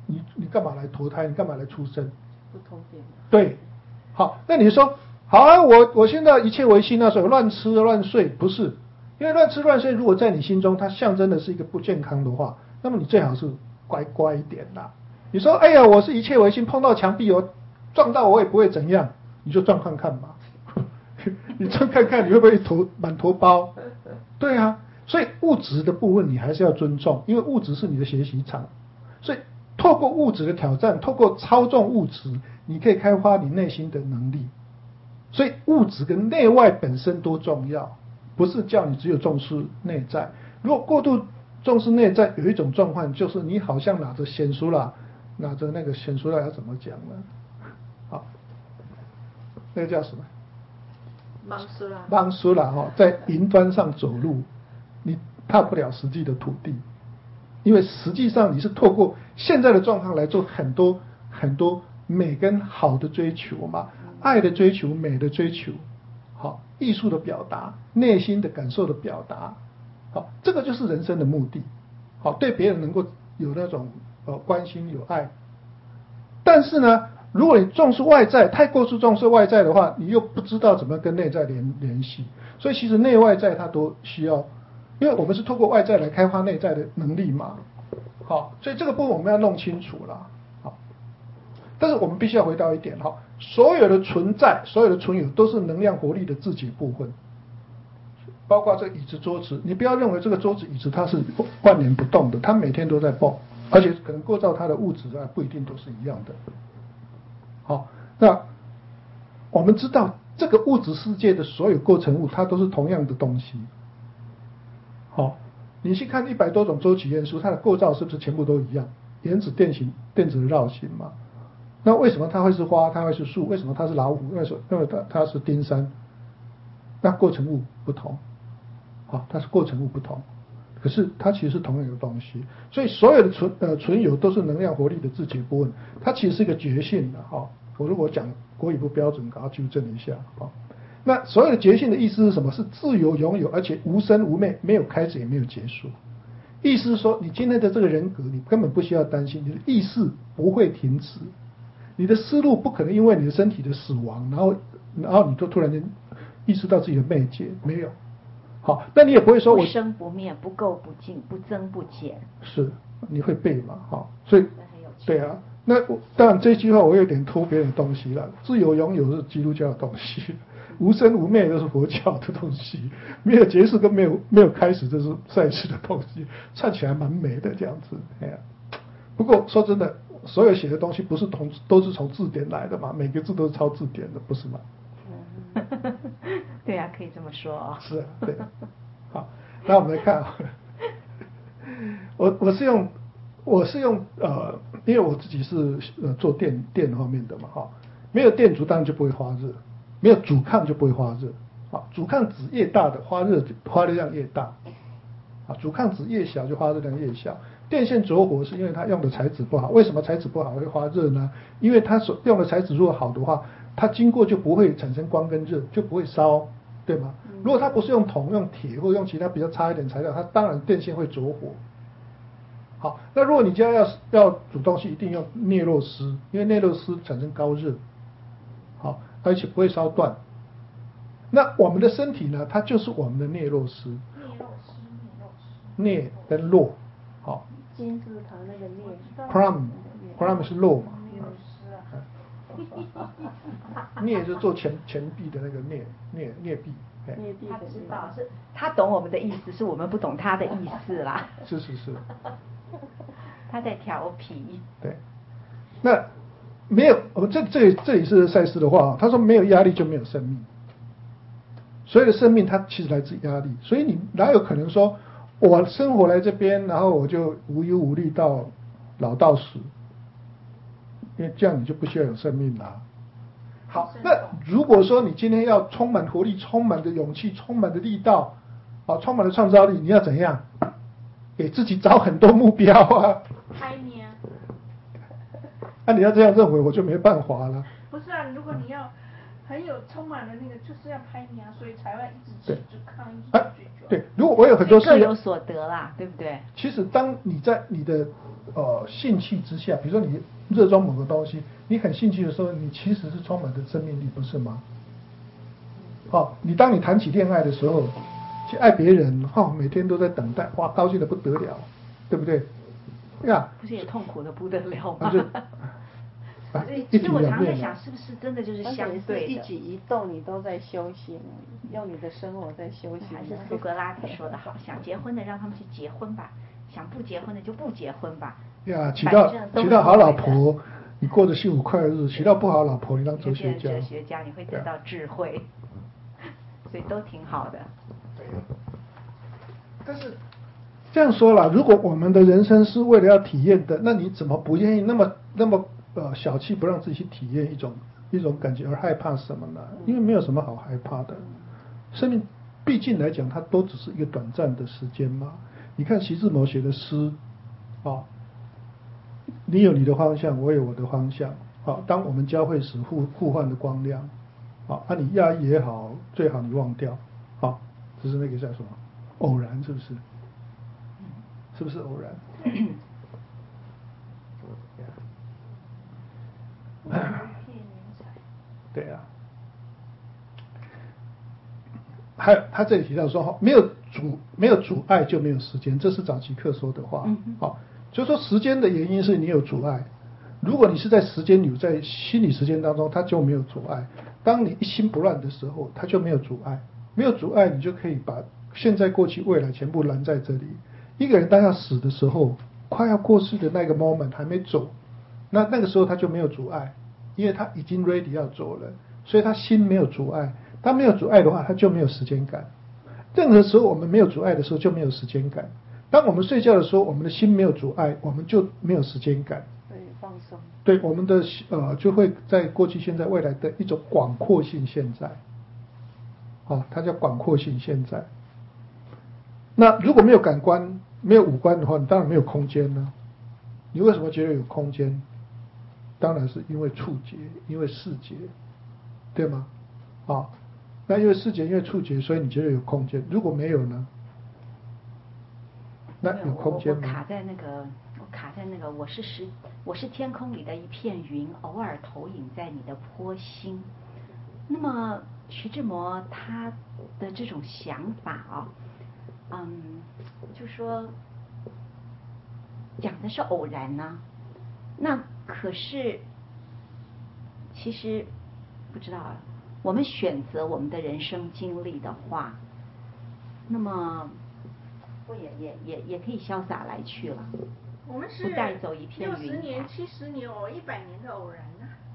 你你干嘛来投胎？你干嘛来出生？ 不通便。 对，好，那你说好啊，我我现在一切唯心啊，所以乱吃乱睡不是，因为乱吃乱睡如果在你心中它象征的是一个不健康的话，那么你最好是乖乖一点啦。你说哎呀，我是一切唯心，碰到墙壁我撞到我也不会怎样，你就撞看看吧，你撞看看你会不会头满头包？对啊，所以物质的部分你还是要尊重，因为物质是你的学习场，所以透过物质的挑战，透过操纵物质，你可以开发你内心的能力。所以物质跟内外本身都重要，不是叫你只有重视内在。如果过度重视内在，有一种状况就是你好像拿着显书啦，拿着那个显书啦，要怎么讲呢？好，那个叫什么？ 芒苏啦。 芒苏啦哈，在云端上走路，你踏不了实际的土地，因为实际上你是透过现在的状况来做很多很多美跟好的追求嘛。爱的追求，美的追求，好，艺术的表达，内心的感受的表达，好，这个就是人生的目的，好，对别人能够有那种呃关心有爱。但是呢，如果你重视外在，太过注重视外在的话，你又不知道怎么跟内在联联系，所以其实内外在它都需要，因为我们是透过外在来开发内在的能力嘛，好，所以这个部分我们要弄清楚了。但是我们必须要回到一点哈，所有的存在，所有的存有都是能量活力的自己部分，包括这个椅子桌子，你不要认为这个桌子椅子它是万年不动的，它每天都在动，而且可能构造它的物质啊不一定都是一样的。好，那我们知道这个物质世界的所有构成物它都是同样的东西。好，你去看一百多种周期元素，它的构造是不是全部都一样？原子、电形、电子的绕行嘛。那为什么它会是花，它会是树？为什么它是老虎？为什么因为它它是丁山？那构成物不同，好，它是构成物不同，可是它其实是同样的东西。所以所有的存呃存有都是能量活力的自己部分，它其实是一个觉性的哈。我如果讲国语不标准，给它纠正一下哈。那所有的觉性的意思是什么？是自由拥有，而且无生无灭，没有开始也没有结束。意思是说，你今天的这个人格，你根本不需要担心，你的意识不会停止。你的思路不可能因为你的身体的死亡，然后然后你就突然间意识到自己的灭绝，没有。好，那你也不会说我不生不灭，不垢不净，不增不减。 是，你会背嘛？好，所以对啊。那我当然这句话我有点偷别人的东西了。自由拥有是基督教的东西，无生无灭都是佛教的东西，没有结束跟没有没有开始这是赛事的东西，唱起来蛮美的这样子。哎呀，不过说真的。所有写的东西不是从都是从字典来的嘛？每个字都是抄字典的，不是吗？ 对啊，可以这么说哦。 是啊，对。好，那我们来看啊，我我是用我是用呃，因为我自己是呃做电电方面的嘛，哈，没有电阻当然就不会发热，没有阻抗就不会发热，啊，阻抗值越大的发热发热量越大，啊，阻抗值越小就发热量越小。电线着火是因为它用的材质不好，为什么材质不好会发热呢？因为它所用的材质如果好的话，它经过就不会产生光跟热，就不会烧，对吗？如果它不是用铜、用铁或用其他比较差一点材料，它当然电线会着火。好，那如果你家要要煮东西，一定用镍铬丝，因为镍铬丝产生高热，好，而且不会烧断。那我们的身体呢，它就是我们的镍铬丝，镍跟铬，好。 金字塔那个镍 ，pram pram 是铬嘛，镍是做钱钱币的那个镍镍镍币， 他知道是他懂我们的意思，是我们不懂他的意思啦。 是是是， 他在调皮。 对，那没有，我这这里这里是赛斯的话，他说没有压力就没有生命，所有的生命它其实来自压力，所以你哪有可能说？我生活来这边，然后我就无忧无虑到老到死，因为这样你就不需要有生命啦。好，那如果说你今天要充满活力、充满的勇气、充满的力道，啊，充满的创造力，你要怎样？给自己找很多目标啊。 开你啊！ 那、啊、你要这样认为，我就没办法了。 不是啊，如果你要很有充满了那个就是要拍你啊，所以才会一直对去抗议啊追求。 对，如果我有很多事各有所得啦，对不对？ 其实当你在你的呃兴趣之下，比如说你热衷某个东西，你很兴趣的时候，你其实是充满着生命力，不是吗？哦，你当你谈起恋爱的时候，去爱别人，哈、哦，每天都在等待，哇，高兴的不得了，对不对？呀， 不是也痛苦的不得了吗？ 啊就啊所以一其实我体两面啊常在想，是不是真的就是相对的？ 一举一动你都在修行，用你的生活在修行。 还是苏格拉底说的好，想结婚的让他们去结婚吧，想不结婚的就不结婚吧。 呀，娶到反正都娶到好老是婆，你过着幸福快乐日子；娶到不好老婆，你当你就哲学家。 变成哲学家，你会得到智慧，所以都挺好的。 但是这样说了，如果我们的人生是为了要体验的，那你怎么不愿意那么那么呃小气，不让自己去体验一种一种感觉，而害怕什么呢？因为没有什么好害怕的，生命毕竟来讲，它都只是一个短暂的时间嘛。你看徐志摩写的诗，啊，你有你的方向，我有我的方向，啊，当我们交汇时互互换的光亮，啊，啊你压抑也好，最好你忘掉，啊，这是那个叫什么？偶然是不是？是不是偶然？对啊。还有他这里提到说，没有阻没有阻碍就没有时间，这是早期课说的话。 嗯好，就是说时间的原因是你有阻碍。如果你是在时间里，在心理时间当中，它就没有阻碍。当你一心不乱的时候，它就没有阻碍。没有阻碍，你就可以把现在、过去、未来全部拦在这里。一个人当要死的时候，快要过世的那个 moment 还没走，那那个时候他就没有阻碍，因为他已经 ready 要走了，所以他心没有阻碍。他没有阻碍的话，他就没有时间感。任何时候我们没有阻碍的时候就没有时间感。当我们睡觉的时候，我们的心没有阻碍，我们就没有时间感。 对，放松。 对，我们的呃就会在过去、现在、未来的一种广阔性现在。哦，它叫广阔性现在。那如果没有感官、没有五官的话，你当然没有空间呢。你为什么觉得有空间？当然是因为触觉，因为视觉，对吗？啊、哦，那因为视觉，因为触觉，所以你觉得有空间。如果没有呢？那有空间吗？ 我我卡在那个，我卡在那个，我是时，我是天空里的一片云，偶尔投影在你的坡心。那么徐志摩他的这种想法啊，嗯，就说讲的是偶然呢、啊，那可是其实不知道啊。我们选择我们的人生经历的话，那么不也也也也可以潇洒来去了。 我们是不带走一片云彩六十年、七十年哦，一百年的偶然呢、啊，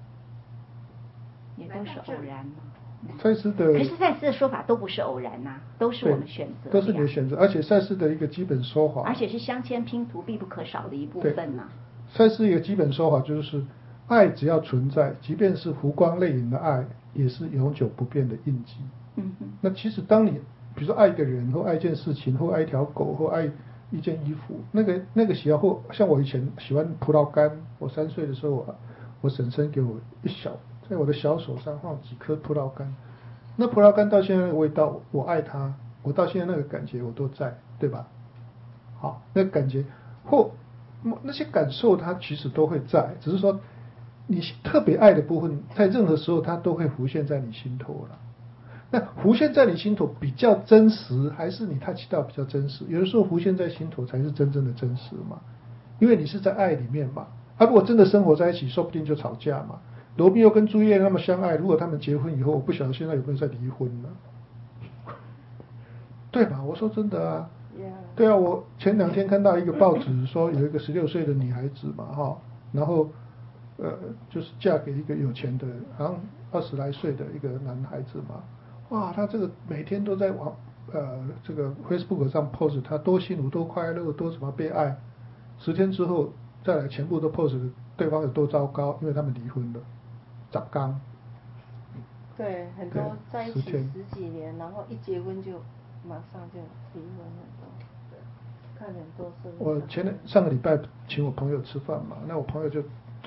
也都是偶然嘛。 赛斯的， 可是赛斯的说法都不是偶然呐、啊，都是我们选择的， 都是你的选择。而且赛斯的一个基本说法， 而且是镶嵌拼图必不可少的一部分呐、啊。 赛斯一个基本说法就是，爱只要存在，即便是湖光泪影的爱，也是永久不变的印记。 嗯哼。 那其实当你比如说爱一个人，或爱一件事情，或爱一条狗，或爱一件衣服，那个那个喜好，或像我以前喜欢葡萄干，我三岁的时候，我我婶婶给我一小，在我的小手上放几颗葡萄干，那葡萄干到现在那个味道，我爱它，我到现在那个感觉我都在，对吧？好，那个感觉或那些感受，它其实都会在，只是说你特别爱的部分，在任何时候它都会浮现在你心头了。那浮现在你心头比较真实，还是你touch到比较真实？有的时候浮现在心头才是真正的真实嘛，因为你是在爱里面嘛。啊，如果真的生活在一起，说不定就吵架嘛。罗密欧跟朱丽叶那么相爱，如果他们结婚以后，我不晓得现在有没有在离婚呢？对吧？我说真的啊。对啊，我前两天看到一个报纸说，有一个十六岁的女孩子嘛，哈，然后呃，就是嫁给一个有钱的，好像二十来岁的一个男孩子嘛。哇，他这个每天都在网呃这个 Facebook 上 post 他多幸福多快乐多什么被爱，十天之后再来全部都 post 对方有多糟糕，因为他们离婚了，早刚。 对，很多在一起十几年，然后一结婚就马上就离婚了。看很多是。 我前上个礼拜请我朋友吃饭嘛，那我朋友就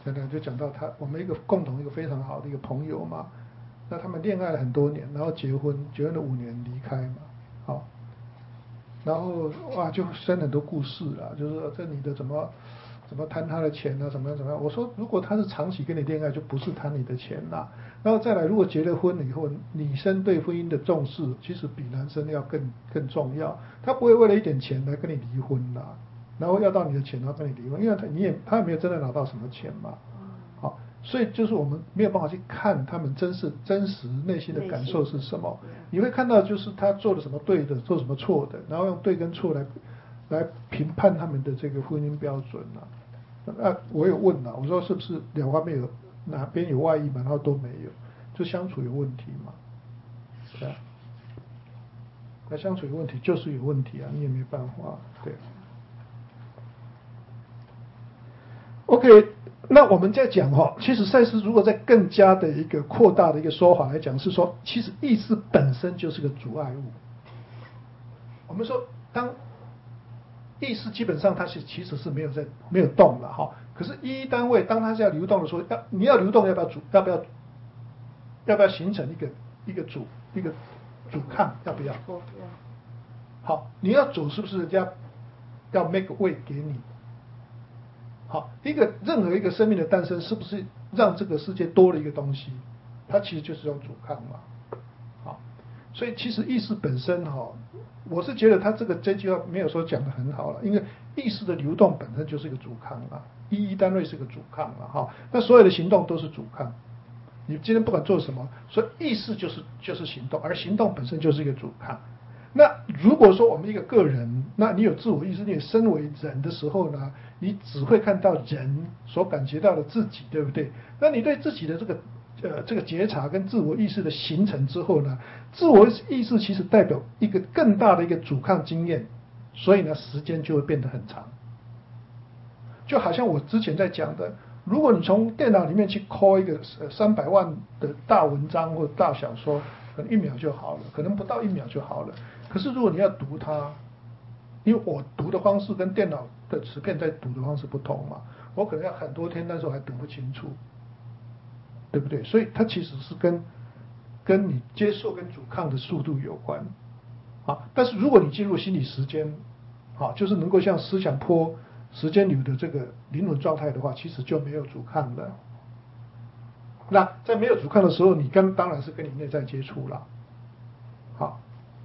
真的就讲到他我们一个共同一个非常好的一个朋友嘛，那他们恋爱了很多年，然后结婚，结婚了五年离开嘛，好，然后哇就生很多故事啊，就是说这女的怎么怎么贪他的钱啊，怎么样怎么样？我说如果他是长期跟你恋爱，就不是贪你的钱啦。然后再来，如果结了婚了以后，女生对婚姻的重视其实比男生要更更重要，他不会为了一点钱来跟你离婚啦，然后要到你的钱然后跟你离婚，因为他你也他也没有真的拿到什么钱嘛，好，所以就是我们没有办法去看他们真实真实内心的感受是什么，你会看到就是他做了什么对的，做什么错的，然后用对跟错来来评判他们的这个婚姻标准啊。那我有问啊，我说是不是两方面有哪边有外遇嘛？然后都没有，就相处有问题嘛，对啊，那相处有问题就是有问题啊，你也没办法，对。OK， 那我们在讲哈，其实赛斯如果在更加的一个扩大的一个说法来讲，是说其实意识本身就是个阻碍物。我们说当意识基本上它是其实是没有在没有动了哈，可是意义单位当它是要流动的时候，要你要流动要不要阻要不要要不要形成一个一个阻一个阻抗要不要？好，你要走是不是人家要 make way 给你？好，一个任何一个生命的诞生是不是让这个世界多了一个东西？它其实就是用阻抗嘛。好，所以其实意识本身哈。我是觉得他这个这句话没有说讲得很好了，因为意识的流动本身就是一个阻抗啊，意义单位是个阻抗了哈，那所有的行动都是阻抗。你今天不管做什么，所以意识就是就是行动，而行动本身就是一个阻抗。那如果说我们一个个人，那你有自我意识，你身为人的时候呢，你只会看到人所感觉到的自己，对不对？那你对自己的这个呃，这个觉察跟自我意识的形成之后呢，自我意识其实代表一个更大的一个阻抗经验，所以呢，时间就会变得很长。就好像我之前在讲的，如果你从电脑里面去 call 一个三百万的大文章或者大小说，可能一秒就好了，可能不到一秒就好了。可是如果你要读它，因为我读的方式跟电脑的磁片在读的方式不同嘛，我可能要很多天，那时候还读不清楚。对不对？所以它其实是跟跟你接受跟阻抗的速度有关，啊，但是如果你进入心理时间，啊，就是能够像思想波时间流的这个灵魂状态的话，其实就没有阻抗了。那在没有阻抗的时候，你跟当然是跟你内在接触了，好，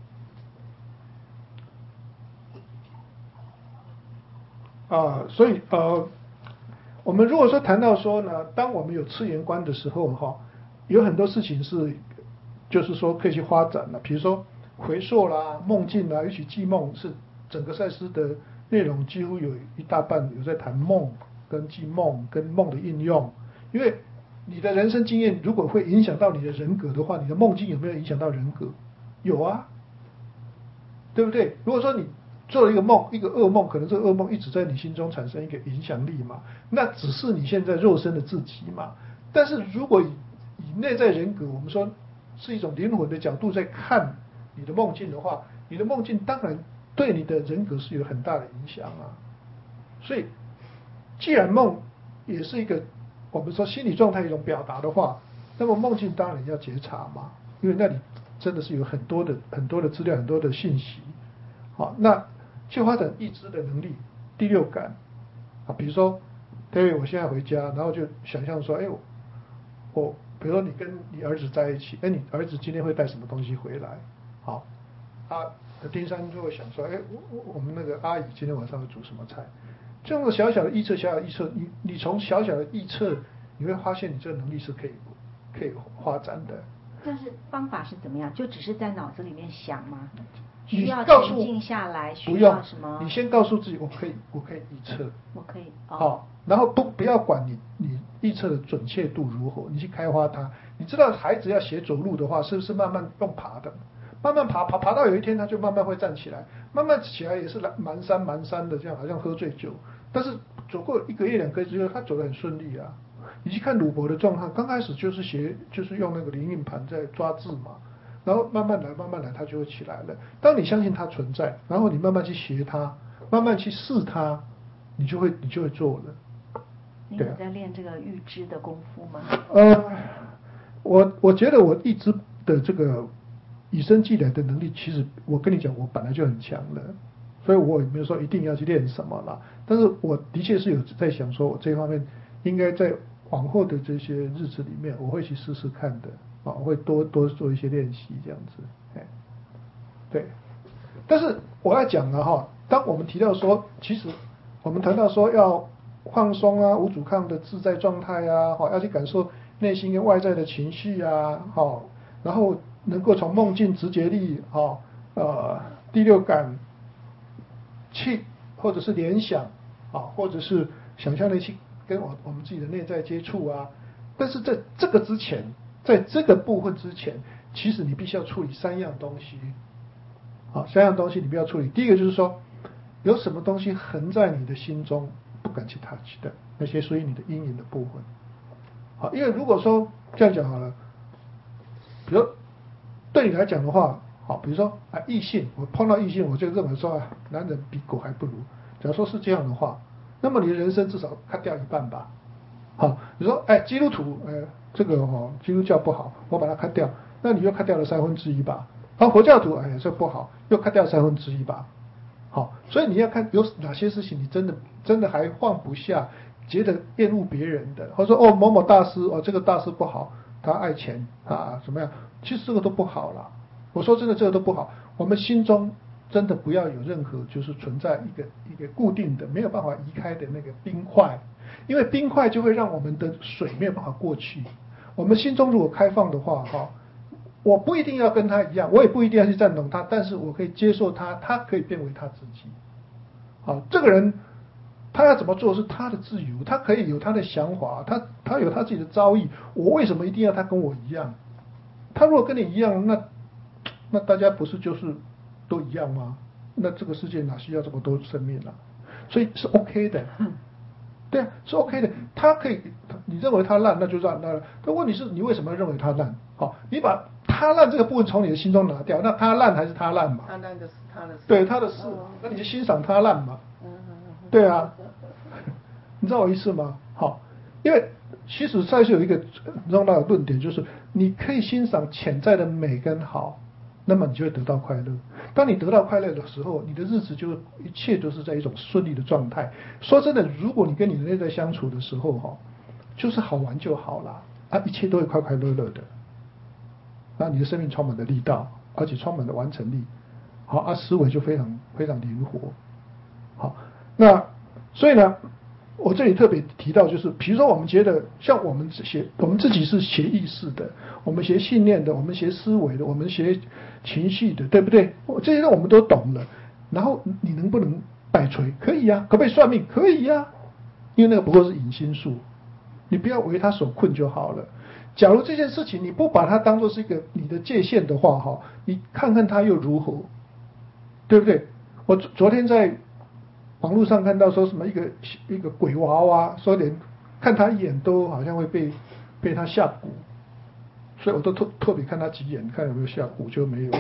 啊，所以呃。我们如果说谈到说呢，当我们有次元观的时候哈，有很多事情是，就是说可以去发展的，比如说回溯啦、梦境啦，尤其记梦是整个赛斯的内容几乎有一大半有在谈梦跟记梦跟梦的应用，因为你的人生经验如果会影响到你的人格的话，你的梦境有没有影响到人格？有啊，对不对？如果说你做了一个梦，一个噩梦，可能这个噩梦一直在你心中产生一个影响力嘛，那只是你现在肉身的自己嘛。但是如果以以内在人格，我们说是一种灵魂的角度在看你的梦境的话，你的梦境当然对你的人格是有很大的影响啊。所以，既然梦也是一个我们说心理状态一种表达的话，那么梦境当然要觉察嘛，因为那里真的是有很多的很多的资料，很多的信息。好，那去发展意知的能力，第六感啊，比如说 David 我现在回家，然后就想象说，哎，我，我比如说你跟你儿子在一起，哎，你儿子今天会带什么东西回来？好，啊，丁山就会想说，哎，我我们那个阿姨今天晚上会煮什么菜？这样的小小的预测，小小的预测，你你从小小的预测，你会发现你这个能力是可以可以发展的。 但是方法是怎么样？就只是在脑子里面想吗？ 你需要告诉沉静下来，需不用要什么？ 你先告诉自己，我可以，我可以预测， 我可以。哦、 好，然后不不要管你你预测的准确度如何，你去开发它。你知道孩子要学走路的话，是不是慢慢用爬的？慢慢爬爬爬到有一天，他就慢慢会站起来，慢慢起来也是蹒跚蹒跚的，这样好像喝醉酒。但是走过一个月两个月之后，他走得很顺利啊。你去看鲁伯的状况，刚开始就是学，就是用那个灵运盘在抓字嘛。然后慢慢来，慢慢来，它就会起来了。当你相信它存在，然后你慢慢去学它，慢慢去试它，你就会你就会做了。 你有在练这个预知的功夫吗？ 呃，我我觉得我一直的这个与生俱来的能力，其实我跟你讲，我本来就很强的，所以我也没有说一定要去练什么啦。但是我的确是有在想说，我这方面应该在往后的这些日子里面，我会去试试看的啊，我会多多做一些练习这样子，哎，对。但是我要讲了哈，当我们提到说，其实我们谈到说要放松啊，无阻抗的自在状态啊，好，要去感受内心跟外在的情绪啊，好，然后能够从梦境、直觉力，好，呃，第六感、气或者是联想，啊，或者是想象力去跟我我们自己的内在接触啊。但是在这个之前，在这个部分之前，其实你必须要处理三样东西。好，三样东西你不要处理。第一个就是说，有什么东西横在你的心中不敢去 touch 的，那些属于你的阴影的部分。好，因为如果说这样讲好了，比如对你来讲的话，好，比如说啊异性，我碰到异性，我就认为说啊，男人比狗还不如。假如说是这样的话，那么你的人生至少砍掉一半吧。好，你说哎基督徒，呃这个哦基督教不好，我把它砍掉，那你又砍掉了三分之一吧。而佛教徒哎这不好，又砍掉三分之一吧。好，所以你要看有哪些事情你真的真的还放不下，觉得厌恶别人的，或者说哦某某大师哦这个大师不好，他爱钱啊怎么样？其实这个都不好啦。我说真的，这个都不好。我们心中真的不要有任何就是存在一个一个固定的没有办法移开的那个冰块，因为冰块就会让我们的水没有办法过去。我们心中如果开放的话，哈。我不一定要跟他一样，我也不一定要去赞同他，但是我可以接受他，他可以变为他自己。好，这个人他要怎么做是他的自由，他可以有他的想法，他他有他自己的遭遇，我为什么一定要他跟我一样？他如果跟你一样，那那大家不是就是都一样吗？那这个世界哪需要这么多生命啊？所以是 OK 的。对啊，是 OK 的。他可以，你认为他烂，那就让他烂。但问题是你为什么要认为他烂？好，你把他烂这个部分从你的心中拿掉，那他烂还是他烂嘛？ 他烂的是他的事。 对，他的事，那你就欣赏他烂嘛。对啊，你知道我意思吗？好，因为其实赛事有一个重要的论点，就是你可以欣赏潜在的美跟好，那么你就会得到快乐。当你得到快乐的时候，你的日子就一切都是在一种顺利的状态。说真的，如果你跟你的内在相处的时候哈，就是好玩就好了啊，一切都会快快乐乐的。那你的生命充满了力道，而且充满了完成力，好，啊，思维就非常非常灵活。好，那所以呢，我这里特别提到，就是比如说我们觉得像我们学我们自己是学意识的，我们学信念的，我们学思维的，我们学情绪的，对不对？这些我们都懂了。然后你能不能摆锤？可以呀、啊。可不可以算命？可以呀、啊。因为那个不过是引心术，你不要为他所困就好了。假如这件事情你不把它当作是一个你的界限的话，哈，你看看它又如何？对不对？我昨天在网络上看到说什么一个一个鬼娃娃，说连看他一眼都好像会被被他下蛊，所以我都特特别看他几眼，看有没有下蛊，就没有嘛。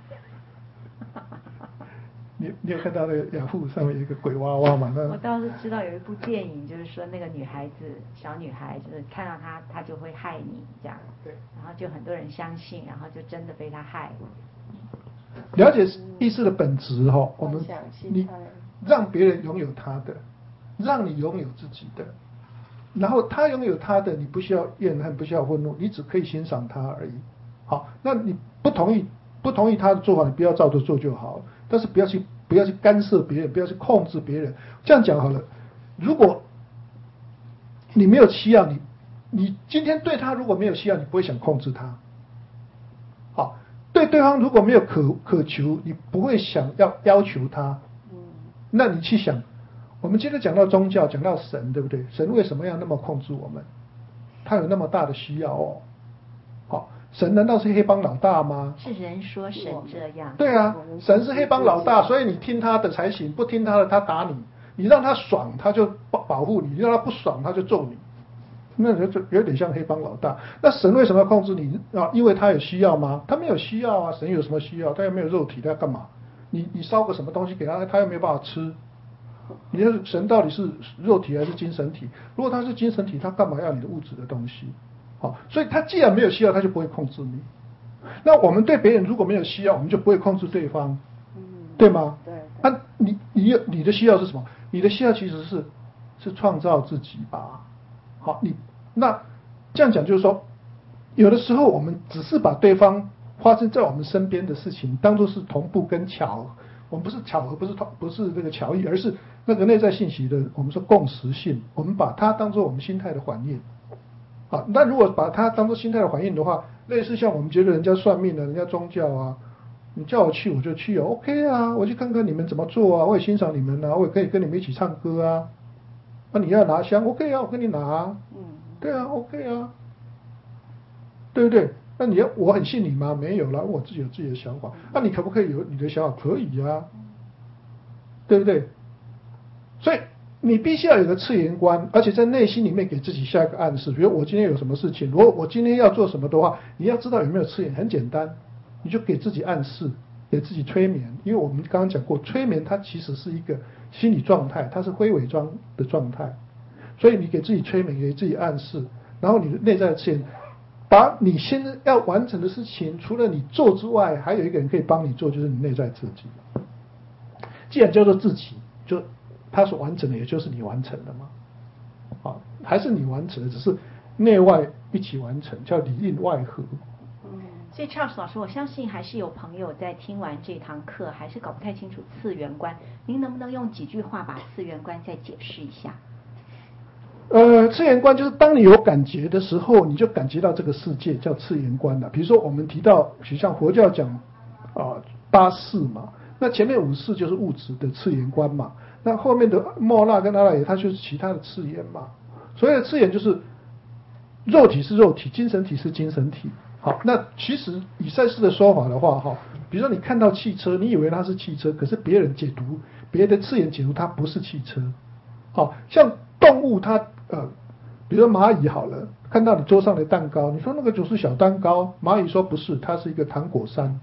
你你有看到那个雅虎上面有一个鬼娃娃吗？ 我倒是知道有一部电影，就是说那个女孩子小女孩，就是看到他他就会害你这样， 对， 然后就很多人相信，然后就真的被他害。 了解意识的本质哈，我们你让别人拥有他的，让你拥有自己的，然后他拥有他的，你不需要怨恨，不需要愤怒，你只可以欣赏他而已。好，那你不同意不同意他的做法，你不要照着做就好了。但是不要去不要去干涉别人，不要去控制别人。这样讲好了，如果你没有需要，你你今天对他如果没有需要，你不会想控制他。好，对对方如果没有渴渴求，你不会想要要求他。那你去想，我们今天讲到宗教，讲到神，对不对？神为什么要那么控制我们？他有那么大的需要哦。好。神难道是黑帮老大吗？ 是人说神这样。 对啊，神是黑帮老大，所以你听他的才行，不听他的他打你，你让他爽他就保保护你，你让他不爽他就揍你，那就有点像黑帮老大。那神为什么要控制你啊？因为他有需要吗？他没有需要啊，神有什么需要？他又没有肉体，他要干嘛？你你烧个什么东西给他，他又没有办法吃。 你的神到底是肉体还是精神体？如果他是精神体，他干嘛要你的物质的东西？好，所以他既然没有需要，他就不会控制你。那我们对别人如果没有需要，我们就不会控制对方， 嗯， 对吗？ 对。 啊，你你你的需要是什么？你的需要其实是是创造自己吧。好，你那这样讲就是说，有的时候我们只是把对方发生在我们身边的事情当作是同步跟巧，我们不是巧合，不是同不是这个巧遇，而是那个内在信息的我们说共识性，我们把它当作我们心态的反应。好，那如果把它当作心态的反应的话，类似像我们觉得人家算命的，人家宗教啊，你叫我去我就去啊 ，OK 啊，我去看看你们怎么做啊，我也欣赏你们啊，我也可以跟你们一起唱歌啊。那、啊、你要拿香 ，OK 啊，我跟你拿、啊。嗯，对啊 ，OK 啊，对不对？那你要我很信你吗？没有啦，我自己有自己的想法。那、啊、你可不可以有你的想法？可以啊，对不对？所以你必须要有个次元观，而且在内心里面给自己下一个暗示。比如我今天有什么事情，如果我今天要做什么的话，你要知道有没有次元，很简单，你就给自己暗示，给自己催眠。因为我们刚刚讲过，催眠它其实是一个心理状态，它是非伪装的状态，所以你给自己催眠，给自己暗示，然后你的内在的次元，把你现在要完成的事情，除了你做之外，还有一个人可以帮你做，就是你内在自己。既然叫做自己，就他所完成的，也就是你完成的嘛，啊，还是你完成的，只是内外一起完成，叫里应外合。 所以 Charles 老师，我相信还是有朋友在听完这堂课，还是搞不太清楚次元观，您能不能用几句话把次元观再解释一下？ 呃，次元观就是当你有感觉的时候，你就感觉到这个世界叫次元观了。比如说我们提到，比如像佛教讲啊、呃、八识嘛，那前面五识就是物质的次元观嘛。那后面的莫那跟阿赖耶，它就是其他的次元嘛。所谓的次元就是肉体是肉体，精神体是精神体。好，那其实以赛斯的说法的话，哈，比如说你看到汽车，你以为它是汽车，可是别人解读，别的次元解读它不是汽车。好，像动物它呃，比如说蚂蚁好了，看到你桌上的蛋糕，你说那个就是小蛋糕，蚂蚁说不是，它是一个糖果山。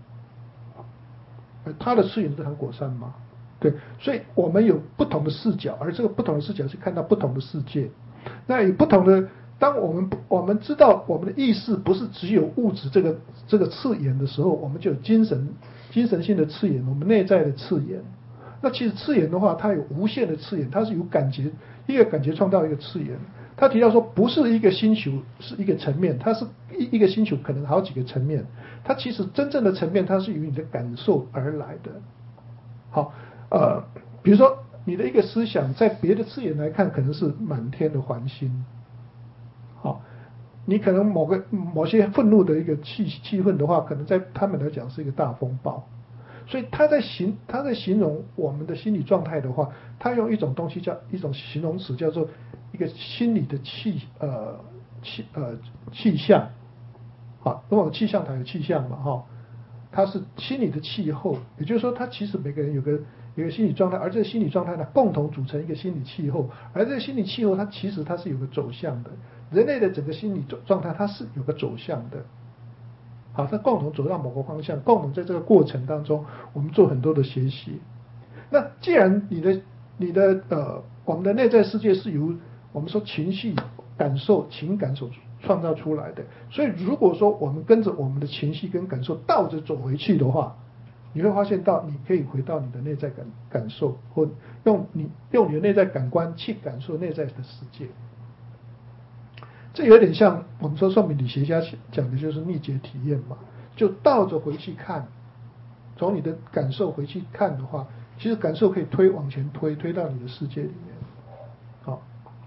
它的次元是糖果山吗？对，所以我们有不同的视角，而这个不同的视角是看到不同的世界。那有不同的，当我们我们知道我们的意识不是只有物质这个这个次元的时候，我们就有精神精神性的次元，我们内在的次元。那其实次元的话，它有无限的次元，它是有感觉，一个感觉创造一个次元。他提到说，不是一个星球是一个层面，它是一一个星球可能好几个层面。它其实真正的层面，它是与你的感受而来的。好。呃，比如说你的一个思想，在别的次元来看，可能是满天的繁星。好，你可能某个某些愤怒的一个气气氛的话，可能在他们来讲是一个大风暴。所以他在形他在形容我们的心理状态的话，他用一种东西叫一种形容词，叫做一个心理的气呃气呃气象。好，因为有气象台有气象嘛，哈、哦，它是心理的气候，也就是说，它其实每个人有个。一个心理状态，而这个心理状态呢，共同组成一个心理气候，而这个心理气候它其实它是有个走向的，人类的整个心理状态它是有个走向的，好，它共同走到某个方向，共同在这个过程当中，我们做很多的学习。那既然你的你的呃，我们的内在世界是由我们说情绪、感受、情感所创造出来的，所以如果说我们跟着我们的情绪跟感受倒着走回去的话，你会发现到，你可以回到你的内在感感受，或用你用你的内在感官去感受内在的世界。这有点像我们说算命理学家讲的就是逆劫体验嘛，就倒着回去看，从你的感受回去看的话，其实感受可以推往前推，推到你的世界里面。好，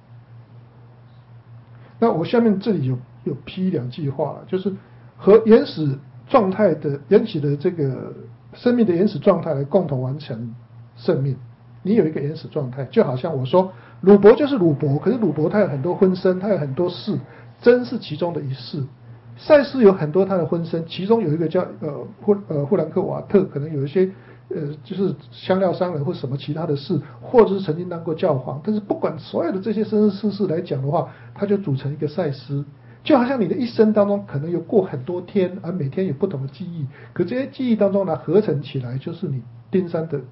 那我下面这里有有批两句话了，就是和原始状态的原始的这个。生命的原始状态来共同完成生命。你有一个原始状态，就好像我说鲁伯就是鲁伯，可是鲁伯他有很多分身，他有很多世，真是其中的一世。赛斯有很多他的分身，其中有一个叫呃富呃富兰克瓦特，可能有一些呃就是香料商人或什么其他的事，或者是曾经当过教皇。但是不管所有的这些生生世世来讲的话，它就组成一个赛斯。就好像你的一生当中可能有过很多天，而每天有不同的记忆，可这些记忆当中呢，合成起来就是你登山的这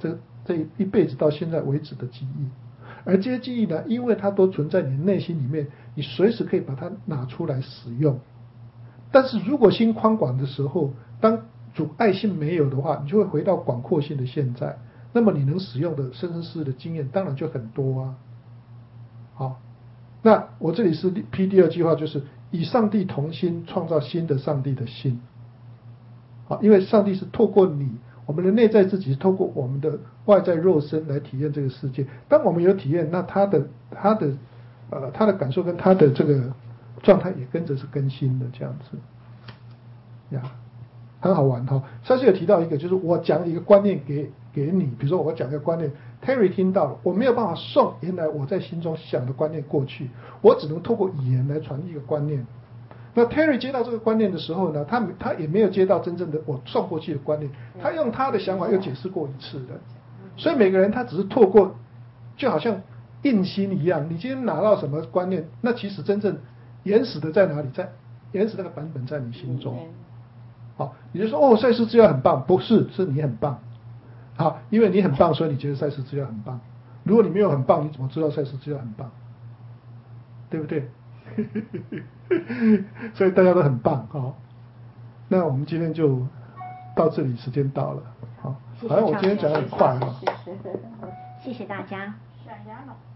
这一辈子到现在为止的记忆。而这些记忆呢，因为它都存在你内心里面，你随时可以把它拿出来使用。但是如果心宽广的时候，当阻碍性没有的话，你就会回到广阔性的现在，那么你能使用的生生世世的经验当然就很多啊。好，那我这里是 P 第二计划，就是与上帝同心，创造新的上帝的心。好，因为上帝是透过你，我们的内在自己是透过我们的外在肉身来体验这个世界。当我们有体验，那他的他的呃他的感受跟他的这个状态也跟着是更新的，这样子呀，很好玩哈。上次有提到一个，就是我讲一个观念给给你，比如说我讲一个观念 ，Terry 听到了，我没有办法送原来我在心中想的观念过去，我只能透过语言来传递一个观念。那 Terry 接到这个观念的时候呢，他他也没有接到真正的我送过去的观念，他用他的想法又解释过一次的。所以每个人他只是透过，就好像印心一样，你今天拿到什么观念，那其实真正原始的在哪里？在原始那个版本在你心中。好，你就说哦，赛斯资料很棒，不是，是你很棒。好，因为你很棒，所以你觉得赛斯资料很棒。如果你没有很棒，你怎么知道赛斯资料很棒？对不对？所以大家都很棒，好。那我们今天就到这里，时间到了，好。好像我今天讲得很快哈。 谢谢大家。 小鸭呢？